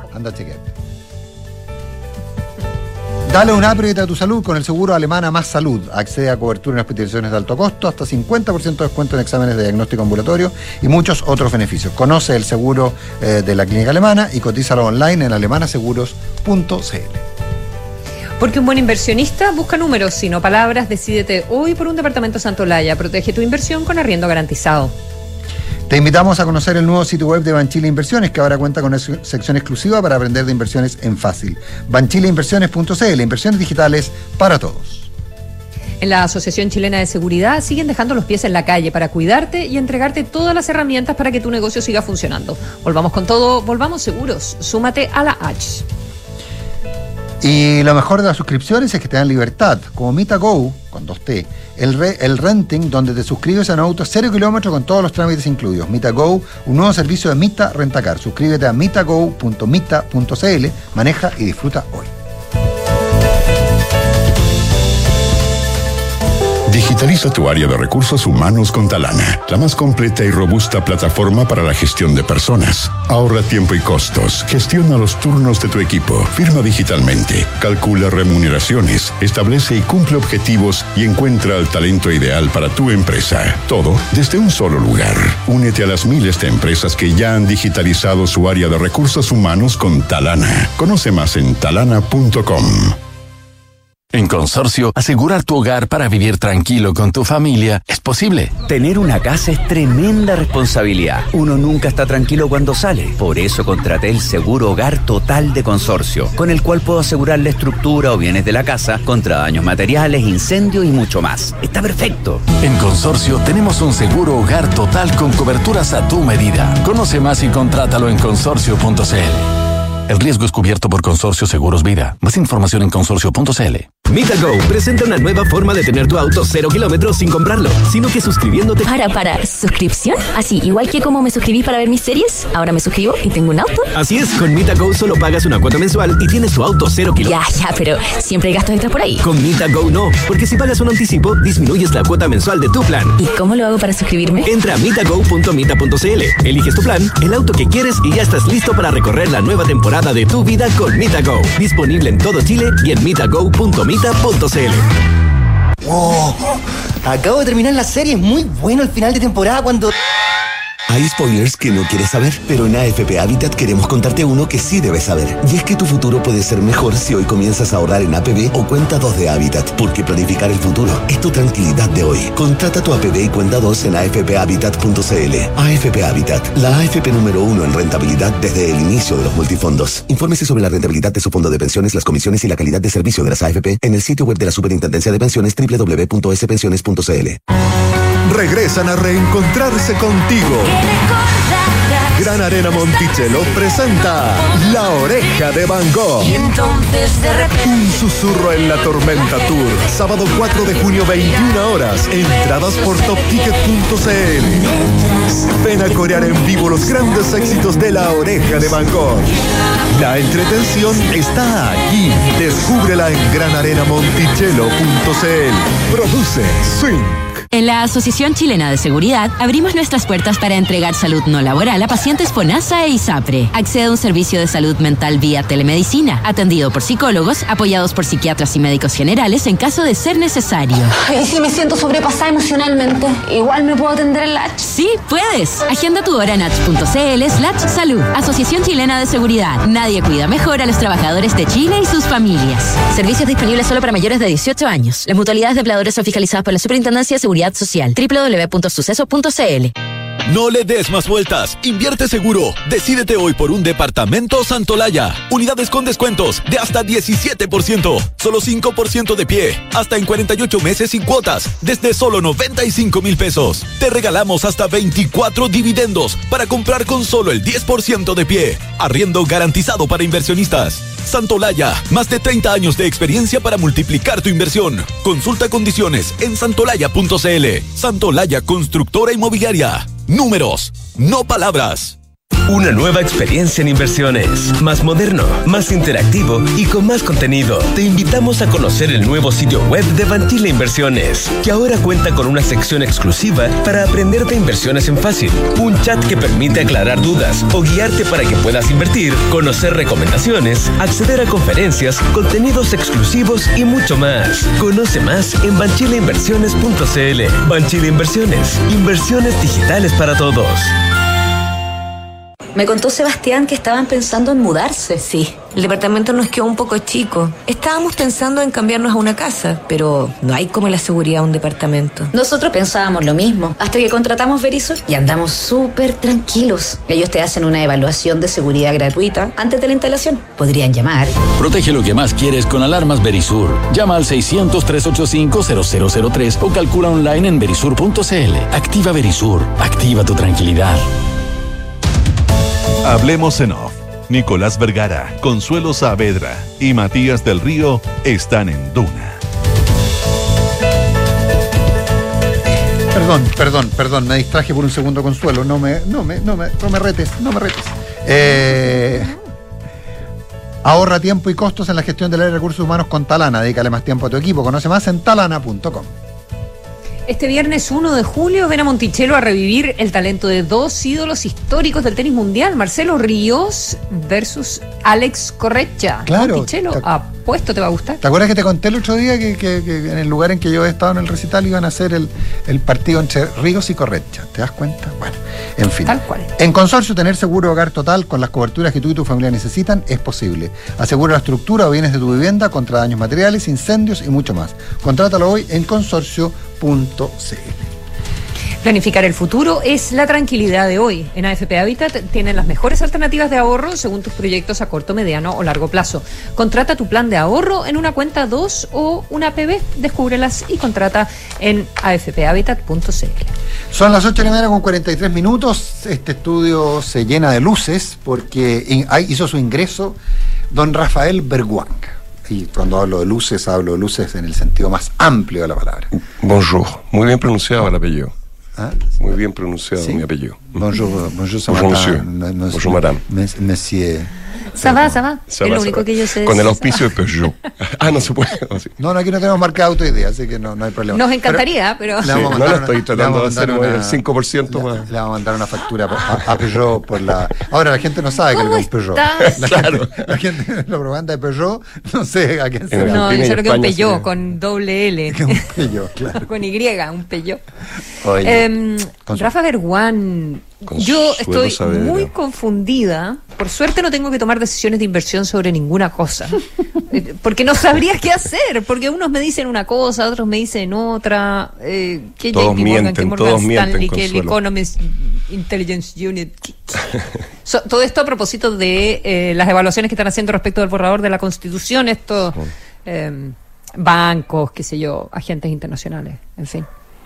Dale un upgrade a tu salud con el seguro Alemana Más Salud. Accede a cobertura en hospitalizaciones de alto costo, hasta 50% de descuento en exámenes de diagnóstico ambulatorio y muchos otros beneficios. Conoce el seguro de la clínica alemana y cotízalo online en alemanaseguros.cl. Porque un buen inversionista busca números, sino palabras. Decídete hoy por un departamento Santolaya. Protege tu inversión con arriendo garantizado. Te invitamos a conocer el nuevo sitio web de Banchile Inversiones, que ahora cuenta con una sección exclusiva para aprender de inversiones en fácil. banchileinversiones.cl, inversiones digitales para todos. En la Asociación Chilena de Seguridad siguen dejando los pies en la calle para cuidarte y entregarte todas las herramientas para que tu negocio siga funcionando. Volvamos con todo, volvamos seguros. Súmate a la H. Y lo mejor de las suscripciones es que te dan libertad, como Mita Go, con 2T, el renting, donde te suscribes a un auto 0 kilómetros con todos los trámites incluidos. Mita Go, un nuevo servicio de Mita Rentacar. Suscríbete a mitago.mita.cl, maneja y disfruta hoy. Digitaliza tu área de recursos humanos con Talana, la más completa y robusta plataforma para la gestión de personas. Ahorra tiempo y costos, gestiona los turnos de tu equipo, firma digitalmente, calcula remuneraciones, establece y cumple objetivos y encuentra el talento ideal para tu empresa. Todo desde un solo lugar. Únete a las miles de empresas que ya han digitalizado su área de recursos humanos con Talana. Conoce más en talana.com. En Consorcio, asegurar tu hogar para vivir tranquilo con tu familia es posible. Tener una casa es tremenda responsabilidad. Uno nunca está tranquilo cuando sale. Por eso contraté el Seguro Hogar Total de Consorcio, con el cual puedo asegurar la estructura o bienes de la casa contra daños materiales, incendios y mucho más. Está perfecto. En Consorcio tenemos un seguro hogar total con coberturas a tu medida. Conoce más y contrátalo en consorcio.cl. El riesgo es cubierto por Consorcio Seguros Vida. Más información en consorcio.cl. MitaGo presenta una nueva forma de tener tu auto 0 kilómetros sin comprarlo, sino que suscribiéndote... Para, ¿suscripción? Así, igual que como me suscribí para ver mis series, ahora me suscribo y tengo un auto. Así es, con MitaGo solo pagas una cuota mensual y tienes tu auto 0 kilómetros. Ya, pero siempre hay gastos extras por ahí. Con MitaGo no, porque si pagas un anticipo, disminuyes la cuota mensual de tu plan. ¿Y cómo lo hago para suscribirme? Entra a mitago.mita.cl, eliges tu plan, el auto que quieres y ya estás listo para recorrer la nueva temporada de tu vida con MitaGo. Disponible en todo Chile y en mitago.mita.cl. ¡Wow! Acabo de terminar la serie, es muy bueno el final de temporada cuando... Hay spoilers que no quieres saber, pero en AFP Habitat queremos contarte uno que sí debes saber. Y es que tu futuro puede ser mejor si hoy comienzas a ahorrar en APB o Cuenta 2 de Habitat, porque planificar el futuro es tu tranquilidad de hoy. Contrata tu APB y Cuenta 2 en afphabitat.cl. AFP Habitat, la AFP número 1 en rentabilidad desde el inicio de los multifondos. Infórmese sobre la rentabilidad de su fondo de pensiones, las comisiones y la calidad de servicio de las AFP en el sitio web de la Superintendencia de Pensiones www.spensiones.cl. Regresan a reencontrarse contigo. Gran Arena Monticello presenta La Oreja de Van Gogh. Y entonces de repente... Un susurro en la tormenta tour. Sábado 4 de junio, 21 horas. Entradas por topticket.cl. Ven a corear en vivo los grandes éxitos de La Oreja de Van Gogh. La entretención está aquí. Descúbrela en granarenamonticello.cl. Produce Swing. En la Asociación Chilena de Seguridad abrimos nuestras puertas para entregar salud no laboral a pacientes FONASA e ISAPRE. Accede a un servicio de salud mental vía telemedicina, atendido por psicólogos, apoyados por psiquiatras y médicos generales en caso de ser necesario. ¿Y si me siento sobrepasada emocionalmente? ¿Igual me puedo atender en Lach? Sí, puedes. Agenda tu hora en Lach.cl/salud. Asociación Chilena de Seguridad. Nadie cuida mejor a los trabajadores de Chile y sus familias. Servicios disponibles solo para mayores de 18 años. Las mutualidades de empleadores son fiscalizadas por la Superintendencia de Seguridad Social. www.suceso.cl. No le des más vueltas. Invierte seguro. Decídete hoy por un departamento Santolaya. Unidades con descuentos de hasta 17%. Solo 5% de pie. Hasta en 48 meses sin cuotas. Desde solo 95,000 pesos. Te regalamos hasta 24 dividendos para comprar con solo el 10% de pie. Arriendo garantizado para inversionistas. Santolaya. Más de 30 años de experiencia para multiplicar tu inversión. Consulta condiciones en santolaya.cl. Santolaya Constructora Inmobiliaria. Números, no palabras. Una nueva experiencia en inversiones, más moderno, más interactivo y con más contenido. Te invitamos a conocer el nuevo sitio web de Banchile Inversiones, que ahora cuenta con una sección exclusiva para aprender de inversiones en fácil, un chat que permite aclarar dudas o guiarte para que puedas invertir, conocer recomendaciones, acceder a conferencias, contenidos exclusivos y mucho más. Conoce más en banchileinversiones.cl. Banchile Inversiones, inversiones digitales para todos. Me contó Sebastián que estaban pensando en mudarse. Sí, el departamento nos quedó un poco chico. Estábamos pensando en cambiarnos a una casa, pero no hay como la seguridad de un departamento. Nosotros pensábamos lo mismo, hasta que contratamos Verisur y andamos súper tranquilos. Ellos te hacen una evaluación de seguridad gratuita antes de la instalación. Podrían llamar. Protege lo que más quieres con alarmas Verisur. Llama al 600-385-0003 o calcula online en verisur.cl. Activa Verisur. Activa tu tranquilidad. Hablemos en off. Nicolás Vergara, Consuelo Saavedra y Matías del Río están en Duna. Perdón, me distraje por un segundo, Consuelo. No me retes. Ahorra tiempo y costos en la gestión del área de recursos humanos con Talana. Dedícale más tiempo a tu equipo. Conoce más en talana.com. Este viernes 1 de julio ven a Monticello a revivir el talento de dos ídolos históricos del tenis mundial, Marcelo Ríos versus Alex Corretja. Claro. Monticello, apuesto te va a gustar. ¿Te acuerdas que te conté el otro día que en el lugar en que yo he estado en el recital iban a hacer el partido entre Ríos y Corretja? ¿Te das cuenta? Bueno, en fin. Tal cual. En Consorcio, tener seguro hogar total con las coberturas que tú y tu familia necesitan es posible. Asegura la estructura o bienes de tu vivienda contra daños materiales, incendios y mucho más. Contrátalo hoy en consorcio.cl. Planificar el futuro es la tranquilidad de hoy. En AFP Habitat tienen las mejores alternativas de ahorro según tus proyectos a corto, mediano o largo plazo. Contrata tu plan de ahorro en una cuenta 2 o una APB. Descúbrelas y contrata en afphabitat.cl. Son las 8:43. Este estudio se llena de luces porque hizo su ingreso don Rafael Berguang. Y cuando hablo de luces en el sentido más amplio de la palabra. Bonjour. Muy bien pronunciado el apellido. ¿Ah? Muy bien pronunciado, ¿sí? Mi apellido. Bonjour, bonjour, madame. Monsieur. Ça va. Es lo único que yo sé. Con el auspicio de Peugeot. No se puede. Sí. No, aquí no tenemos marca de auto hoy día, así que no hay problema. Nos encantaría, pero... Sí, no lo estoy tratando de hacer el 5% más. Le vamos a mandar una factura a Peugeot por la... Ahora la gente no sabe que es un Peugeot. La gente, la propaganda de Peugeot, no sé a quién se va. No, yo sé lo que es un Peugeot, con doble L. Un Peugeot, claro. Con Y, un Peugeot. Rafa Berguang... Yo estoy muy confundida. Por suerte no tengo que tomar decisiones de inversión sobre ninguna cosa. Porque no sabría qué hacer. Porque unos me dicen una cosa, otros me dicen otra. Que todos mienten, que Morgan Stanley, que el Economist Intelligence Unit. Todo esto a propósito de las evaluaciones que están haciendo respecto del borrador de la Constitución. Estos bancos, qué sé yo, agentes internacionales, en fin.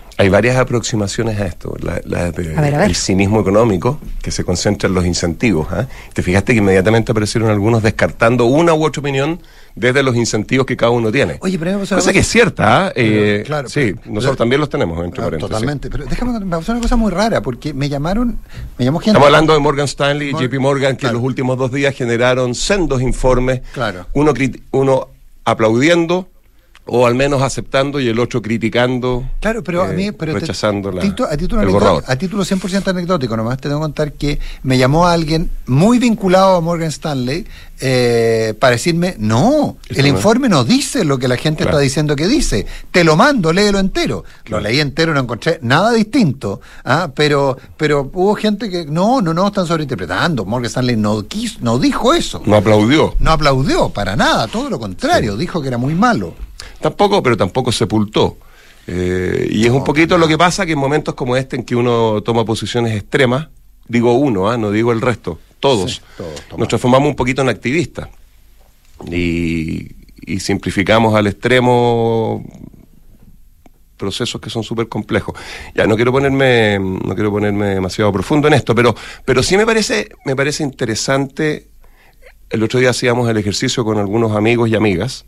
Hay varias aproximaciones a esto. El cinismo económico, que se concentra en los incentivos. Te fijaste que inmediatamente aparecieron algunos descartando una u otra opinión desde los incentivos que cada uno tiene. Oye, pero cosa que es cierta. Claro, sí, nosotros también los tenemos, entre paréntesis. Totalmente. Pero déjame, me pasó una cosa muy rara, porque me llamó gente. Estamos hablando de Morgan Stanley y JP Morgan, que en los últimos 2 días generaron sendos informes. Claro. Uno aplaudiendo, o al menos aceptando, y el otro criticando, claro, pero rechazando a título el borrador. A título 100% anecdótico, nomás te tengo que contar que me llamó a alguien muy vinculado a Morgan Stanley para decirme, el informe no dice lo que la gente está diciendo que dice, te lo mando, léelo entero. Lo leí entero, no encontré nada distinto, pero hubo gente que no, están sobreinterpretando. Morgan Stanley no dijo eso. No aplaudió. No aplaudió, para nada, todo lo contrario, dijo que era muy malo. Tampoco sepultó. Y es un poquito lo que pasa, que en momentos como este, en que uno toma posiciones extremas, digo uno, no digo el resto, todos nos transformamos un poquito en activistas y simplificamos al extremo procesos que son súper complejos. Ya, no quiero ponerme demasiado profundo en esto, pero sí me parece interesante. El otro día hacíamos el ejercicio con algunos amigos y amigas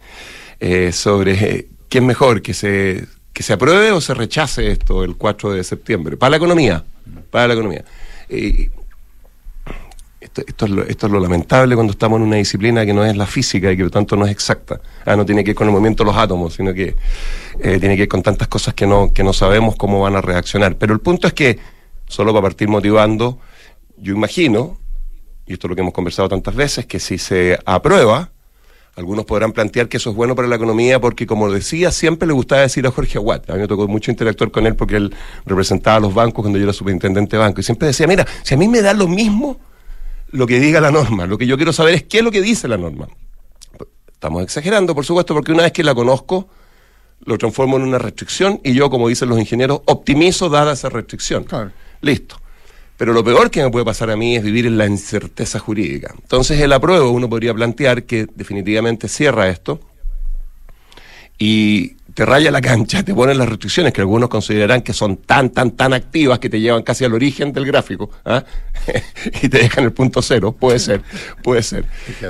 sobre qué es mejor, que se apruebe o se rechace esto el 4 de septiembre, para la economía. Esto es lo lamentable cuando estamos en una disciplina que no es la física y que por tanto no es exacta. No tiene que ver con el movimiento de los átomos, sino que tiene que ver con tantas cosas que no sabemos cómo van a reaccionar. Pero el punto es que, solo para partir motivando, yo imagino, y esto es lo que hemos conversado tantas veces, que si se aprueba, algunos podrán plantear que eso es bueno para la economía porque, como decía, siempre le gustaba decir a Jorge Aguat. A mí me tocó mucho interactuar con él porque él representaba a los bancos cuando yo era superintendente de banco. Y siempre decía, mira, si a mí me da lo mismo lo que diga la norma, lo que yo quiero saber es qué es lo que dice la norma. Estamos exagerando, por supuesto, porque una vez que la conozco, lo transformo en una restricción y yo, como dicen los ingenieros, optimizo dada esa restricción. Claro. Listo. Pero lo peor que me puede pasar a mí es vivir en la incerteza jurídica. Entonces, el apruebo, uno podría plantear que definitivamente cierra esto y te raya la cancha, te ponen las restricciones que algunos considerarán que son tan activas que te llevan casi al origen del gráfico, y te dejan el punto cero. Puede ser. Puede ser.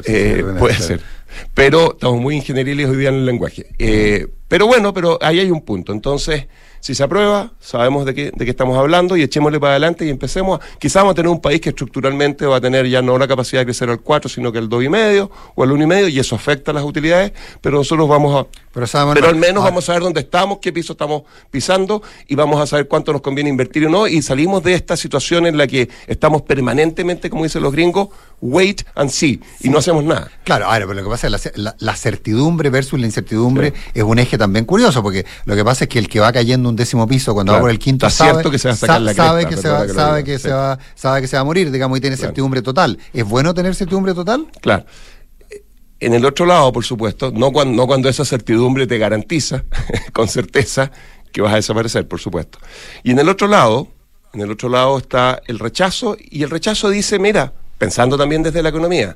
Pero estamos muy ingenieriles hoy día en el lenguaje. Pero ahí hay un punto. Entonces, si se aprueba, sabemos de qué estamos hablando y echémosle para adelante y empecemos. Quizás vamos a tener un país que estructuralmente va a tener ya no la capacidad de crecer al 4, sino que al 2,5 o al 1,5, y eso afecta a las utilidades, pero nosotros vamos a... Pero al menos vamos a saber dónde estamos, qué piso estamos pisando, y vamos a saber cuánto nos conviene invertir o no, y salimos de esta situación en la que estamos permanentemente, como dicen los gringos, wait and see, y no hacemos nada. Claro, ahora, pero lo que pasa es la certidumbre versus la incertidumbre es un eje también curioso, porque lo que pasa es que el que va cayendo un 10º piso, cuando va por el 5º, sabe que se va a sacar la cresta, sabe que se va a morir, digamos, y tiene certidumbre total. ¿Es bueno tener certidumbre total? Claro. En el otro lado, por supuesto, no cuando esa certidumbre te garantiza con certeza que vas a desaparecer, por supuesto. Y en el otro lado está el rechazo, y el rechazo dice, mira, pensando también desde la economía,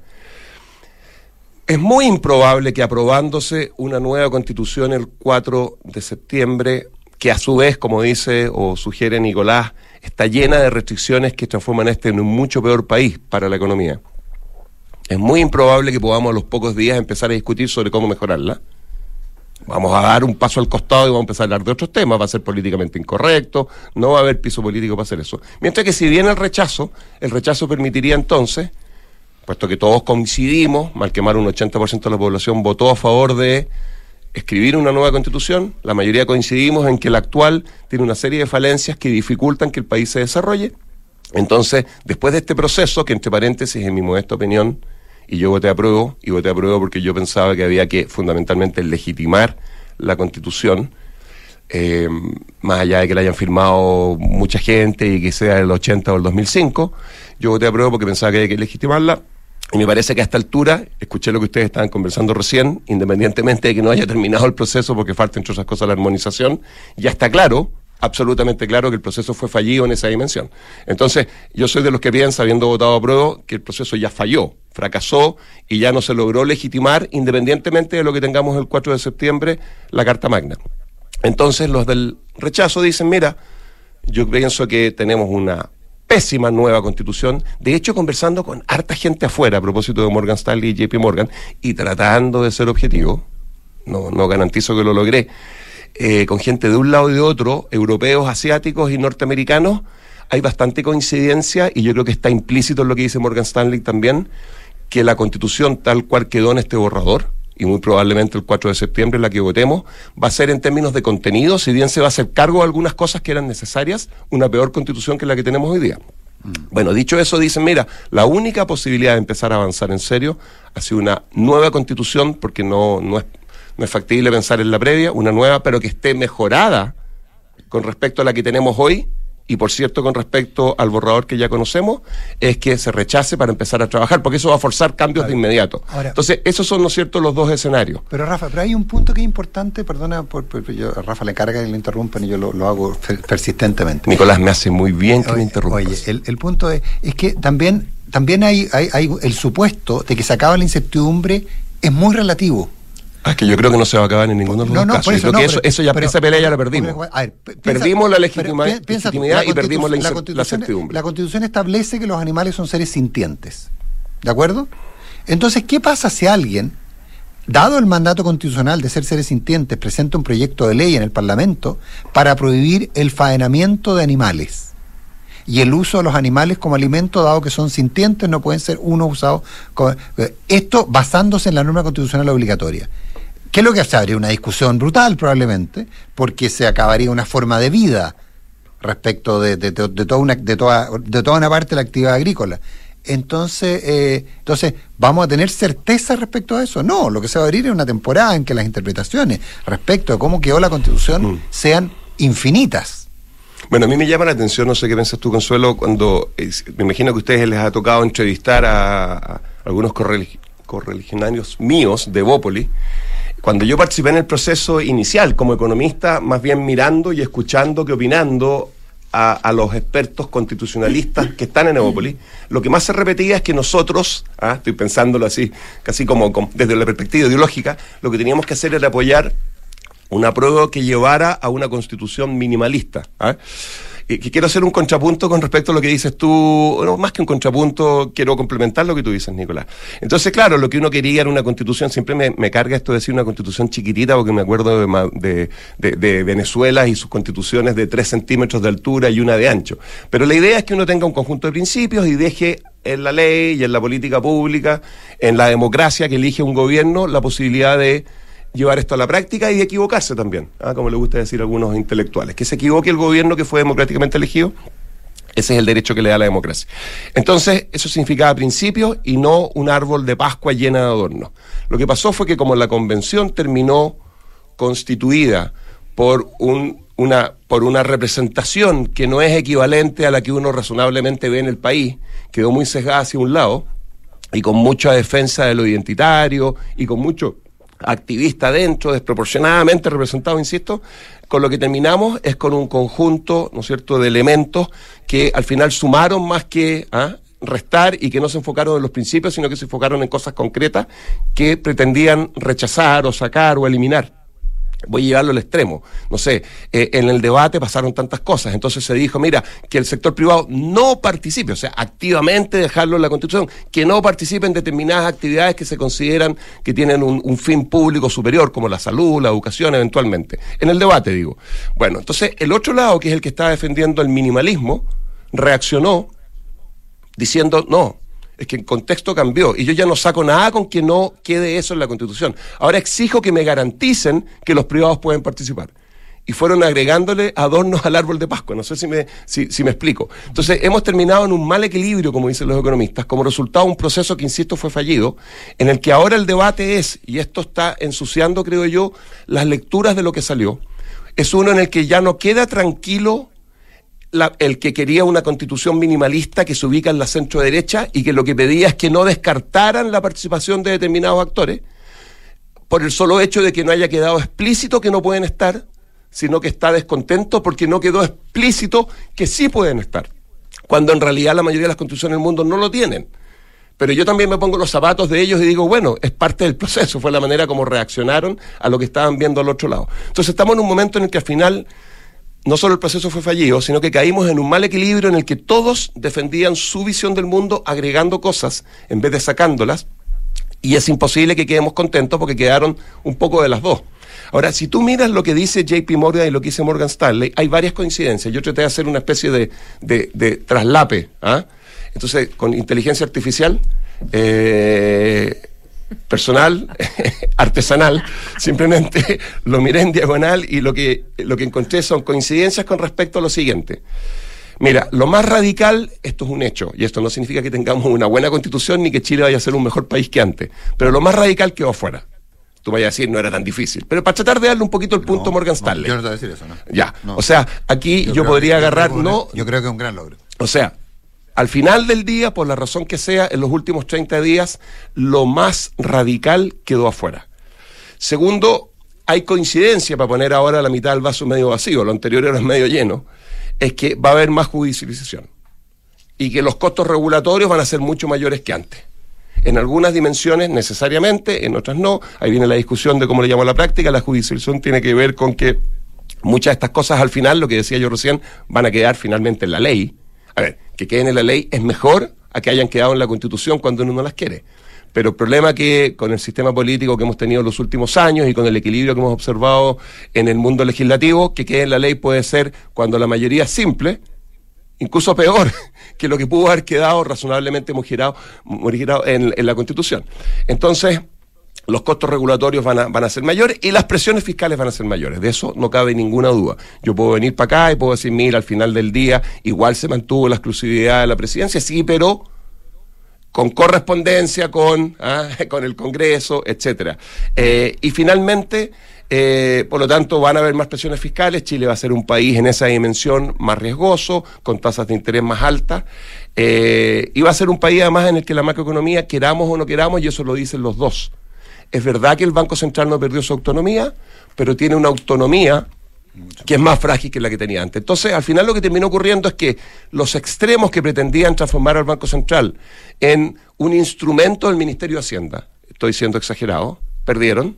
es muy improbable que aprobándose una nueva constitución el 4 de septiembre, que a su vez, como dice o sugiere Nicolás, está llena de restricciones que transforman en un mucho peor país para la economía. Es muy improbable que podamos a los pocos días empezar a discutir sobre cómo mejorarla. Vamos a dar un paso al costado y vamos a empezar a hablar de otros temas, va a ser políticamente incorrecto, no va a haber piso político para hacer eso. Mientras que si viene el rechazo permitiría entonces, puesto que todos coincidimos, mal que mal un 80% de la población votó a favor de escribir una nueva constitución, la mayoría coincidimos en que la actual tiene una serie de falencias que dificultan que el país se desarrolle. Entonces, después de este proceso, que entre paréntesis, en mi modesta opinión, y yo voté apruebo porque yo pensaba que había que fundamentalmente legitimar la Constitución, más allá de que la hayan firmado mucha gente y que sea del 80 o el 2005, yo voté apruebo porque pensaba que había que legitimarla, y me parece que a esta altura, escuché lo que ustedes estaban conversando recién, independientemente de que no haya terminado el proceso porque falta, entre otras cosas, la armonización, ya está claro, absolutamente claro, que el proceso fue fallido en esa dimensión. Entonces, yo soy de los que piensa, habiendo votado apruebo, que el proceso ya falló, fracasó y ya no se logró legitimar, independientemente de lo que tengamos el 4 de septiembre, la Carta Magna. Entonces los del rechazo dicen, mira, yo pienso que tenemos una pésima nueva constitución. De hecho, conversando con harta gente afuera a propósito de Morgan Stanley y JP Morgan, y tratando de ser objetivo, no garantizo que lo logré, con gente de un lado y de otro, europeos, asiáticos y norteamericanos, hay bastante coincidencia, y yo creo que está implícito en lo que dice Morgan Stanley también, que la constitución tal cual quedó en este borrador, y muy probablemente el 4 de septiembre la que votemos, va a ser en términos de contenido, si bien se va a hacer cargo de algunas cosas que eran necesarias, una peor constitución que la que tenemos hoy día. Bueno, dicho eso, dicen, mira, la única posibilidad de empezar a avanzar en serio ha sido una nueva constitución, porque no es factible pensar en la previa, una nueva, pero que esté mejorada con respecto a la que tenemos hoy, y por cierto, con respecto al borrador que ya conocemos, es que se rechace para empezar a trabajar, porque eso va a forzar cambios de inmediato. Ahora, entonces, esos son, ¿no es cierto?, los dos escenarios. Pero Rafa, hay un punto que es importante, perdona, yo, a Rafa le carga y le interrumpen y yo lo hago persistentemente. Nicolás, me hace muy bien que me interrumpas. Oye, el punto es que también hay el supuesto de que se acaba la incertidumbre, es muy relativo. Es que yo creo que no se va a acabar en ninguno de los dos casos. Esa pelea ya la perdimos. Perdimos la legitimidad y perdimos la certidumbre. La Constitución establece que los animales son seres sintientes. ¿De acuerdo? Entonces, ¿qué pasa si alguien, dado el mandato constitucional de ser seres sintientes, presenta un proyecto de ley en el Parlamento para prohibir el faenamiento de animales y el uso de los animales como alimento, dado que son sintientes, no pueden ser usados como... Esto basándose en la norma constitucional obligatoria. ¿Qué es lo que hace? Habría una discusión brutal probablemente, porque se acabaría una forma de vida respecto de toda una parte de la actividad agrícola. Entonces, ¿vamos a tener certeza respecto a eso? No, lo que se va a abrir es una temporada en que las interpretaciones respecto a cómo quedó la Constitución sean infinitas. Bueno, a mí me llama la atención, no sé qué piensas tú, Consuelo, cuando me imagino que a ustedes les ha tocado entrevistar a algunos correligionarios míos de Bópoli. Cuando yo participé en el proceso inicial como economista, más bien mirando y escuchando que opinando a los expertos constitucionalistas que están en Evópolis, lo que más se repetía es que nosotros, estoy pensándolo así, casi como desde la perspectiva ideológica, lo que teníamos que hacer era apoyar una prueba que llevara a una constitución minimalista. Que quiero hacer un contrapunto con respecto a lo que dices tú, no, más que un contrapunto, quiero complementar lo que tú dices, Nicolás. Entonces, claro, lo que uno quería era una constitución, siempre me carga esto de decir una constitución chiquitita, porque me acuerdo de Venezuela y sus constituciones de 3 centímetros de altura y 1 de ancho. Pero la idea es que uno tenga un conjunto de principios y deje en la ley y en la política pública, en la democracia que elige un gobierno, la posibilidad de llevar esto a la práctica y de equivocarse también, como le gusta decir a algunos intelectuales, que se equivoque el gobierno que fue democráticamente elegido, ese es el derecho que le da la democracia. Entonces, eso significaba principios y no un árbol de Pascua llena de adornos. Lo que pasó fue que como la convención terminó constituida por una representación que no es equivalente a la que uno razonablemente ve en el país, quedó muy sesgada hacia un lado, y con mucha defensa de lo identitario, y con mucho activista dentro, desproporcionadamente representado, insisto, con lo que terminamos es con un conjunto, ¿no es cierto?, de elementos que al final sumaron más que restar, y que no se enfocaron en los principios, sino que se enfocaron en cosas concretas que pretendían rechazar o sacar o eliminar. Voy a llevarlo al extremo. No sé, en el debate pasaron tantas cosas, entonces se dijo, mira, que el sector privado no participe, o sea, activamente dejarlo en la Constitución, que no participe en determinadas actividades que se consideran que tienen un fin público superior, como la salud, la educación, eventualmente. En el debate, digo. Bueno, entonces, el otro lado, que es el que está defendiendo el minimalismo, reaccionó diciendo, no, es que el contexto cambió y yo ya no saco nada con que no quede eso en la Constitución. Ahora exijo que me garanticen que los privados pueden participar. Y fueron agregándole adornos al árbol de Pascua. No sé si me explico. Entonces, hemos terminado en un mal equilibrio, como dicen los economistas, como resultado de un proceso que, insisto, fue fallido, en el que ahora el debate es, y esto está ensuciando, creo yo, las lecturas de lo que salió, es uno en el que ya no queda tranquilo el que quería una constitución minimalista que se ubica en la centro derecha y que lo que pedía es que no descartaran la participación de determinados actores por el solo hecho de que no haya quedado explícito que no pueden estar, sino que está descontento porque no quedó explícito que sí pueden estar, cuando en realidad la mayoría de las constituciones del mundo no lo tienen. Pero yo también me pongo los zapatos de ellos y digo, bueno, es parte del proceso, fue la manera como reaccionaron a lo que estaban viendo al otro lado. Entonces estamos en un momento en el que al final no solo el proceso fue fallido, sino que caímos en un mal equilibrio en el que todos defendían su visión del mundo agregando cosas en vez de sacándolas, y es imposible que quedemos contentos porque quedaron un poco de las dos. Ahora, si tú miras lo que dice JP Morgan y lo que dice Morgan Stanley, hay varias coincidencias. Yo traté de hacer una especie de traslape, ¿ah? Entonces, con inteligencia artificial, personal, artesanal, simplemente lo miré en diagonal y lo que encontré son coincidencias con respecto a lo siguiente. Mira, lo más radical, esto es un hecho, y esto no significa que tengamos una buena constitución ni que Chile vaya a ser un mejor país que antes, pero lo más radical quedó afuera. Tú vayas a decir, no era tan difícil. Pero para tratar de darle un poquito el punto a Morgan Stanley. Yo no te voy a decir eso, ¿no? Ya, no. O sea, aquí yo podría agarrar, yo creo que es un gran logro. O sea, al final del día, por la razón que sea, en los últimos 30 días, lo más radical quedó afuera. Segundo, hay coincidencia, para poner ahora la mitad del vaso medio vacío, lo anterior era medio lleno, es que va a haber más judicialización y que los costos regulatorios van a ser mucho mayores que antes. En algunas dimensiones necesariamente, en otras no. Ahí viene la discusión de cómo le llamo a la práctica. La judicialización tiene que ver con que muchas de estas cosas al final, lo que decía yo recién, van a quedar finalmente en la ley. A ver, que queden en la ley es mejor a que hayan quedado en la Constitución cuando uno no las quiere. Pero el problema que con el sistema político que hemos tenido en los últimos años y con el equilibrio que hemos observado en el mundo legislativo, que quede en la ley puede ser cuando la mayoría es simple, incluso peor que lo que pudo haber quedado razonablemente morigerado en la Constitución. Entonces, los costos regulatorios van a ser mayores y las presiones fiscales van a ser mayores. De eso no cabe ninguna duda. Yo puedo venir para acá y puedo decir, mira, al final del día igual se mantuvo la exclusividad de la presidencia, sí, pero con correspondencia con el Congreso, etcétera. Y finalmente, por lo tanto, van a haber más presiones fiscales. Chile va a ser un país en esa dimensión más riesgoso, con tasas de interés más altas, y va a ser un país además en el que la macroeconomía, queramos o no queramos, y eso lo dicen los dos. Es verdad que el Banco Central no perdió su autonomía, pero tiene una autonomía que es más frágil que la que tenía antes. Entonces, al final lo que terminó ocurriendo es que los extremos que pretendían transformar al Banco Central en un instrumento del Ministerio de Hacienda, estoy siendo exagerado, perdieron,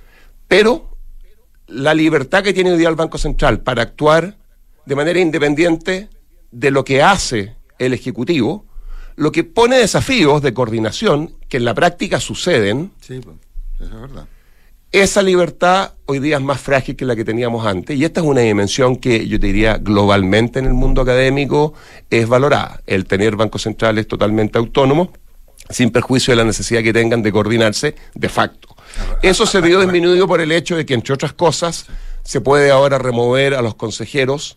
pero la libertad que tiene hoy día el Banco Central para actuar de manera independiente de lo que hace el Ejecutivo, lo que pone desafíos de coordinación que en la práctica suceden. Sí, pues, eso es verdad. Esa libertad hoy día es más frágil que la que teníamos antes, y esta es una dimensión que yo te diría globalmente en el mundo académico es valorada, el tener bancos centrales totalmente autónomos, sin perjuicio de la necesidad que tengan de coordinarse de facto. Eso se vio disminuido por el hecho de que, entre otras cosas, se puede ahora remover a los consejeros,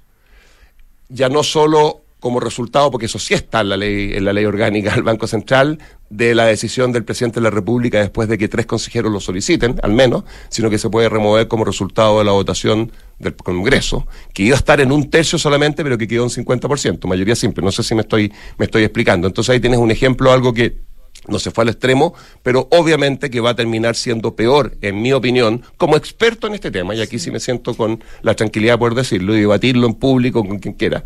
ya no solo como resultado, porque eso sí está en la ley orgánica del Banco Central, de la decisión del presidente de la República después de que 3 consejeros lo soliciten, al menos, sino que se puede remover como resultado de la votación del Congreso, que iba a estar en 1/3 solamente, pero que quedó en 50%, mayoría simple. No sé si me estoy explicando. Entonces ahí tienes un ejemplo, algo que no se fue al extremo, pero obviamente que va a terminar siendo peor, en mi opinión, como experto en este tema, y aquí sí me siento con la tranquilidad de poder decirlo y debatirlo en público con quien quiera,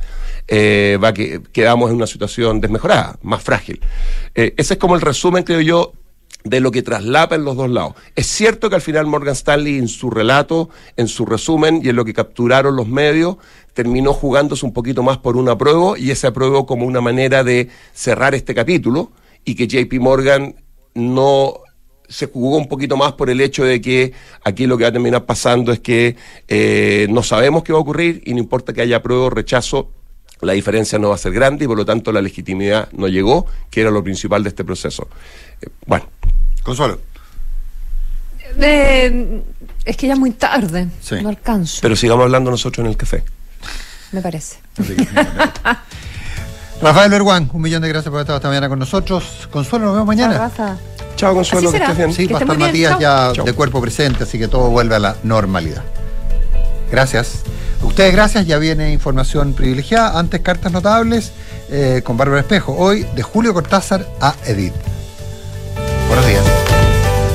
quedamos en una situación desmejorada, más frágil. Ese es como el resumen, creo yo, de lo que traslapa en los dos lados. Es cierto que al final Morgan Stanley, en su relato, en su resumen y en lo que capturaron los medios, terminó jugándose un poquito más por un apruebo, y ese apruebo como una manera de cerrar este capítulo, y que JP Morgan no se jugó un poquito más por el hecho de que aquí lo que va a terminar pasando es que no sabemos qué va a ocurrir y no importa que haya apruebo o rechazo, la diferencia no va a ser grande y por lo tanto la legitimidad no llegó, que era lo principal de este proceso. Bueno. Consuelo. Es que ya es muy tarde, sí. No alcanzo. Pero sigamos hablando nosotros en el café. Me parece. Rafael Berguán, 1.000.000 de gracias por estar esta mañana con nosotros. Consuelo, nos vemos mañana. Chao, Consuelo, que estés bien. Sí, va a estar Matías ya de cuerpo presente, así que todo vuelve a la normalidad. Gracias. Ustedes gracias, ya viene información privilegiada. Antes, cartas notables con Bárbara Espejo. Hoy, de Julio Cortázar a Edith.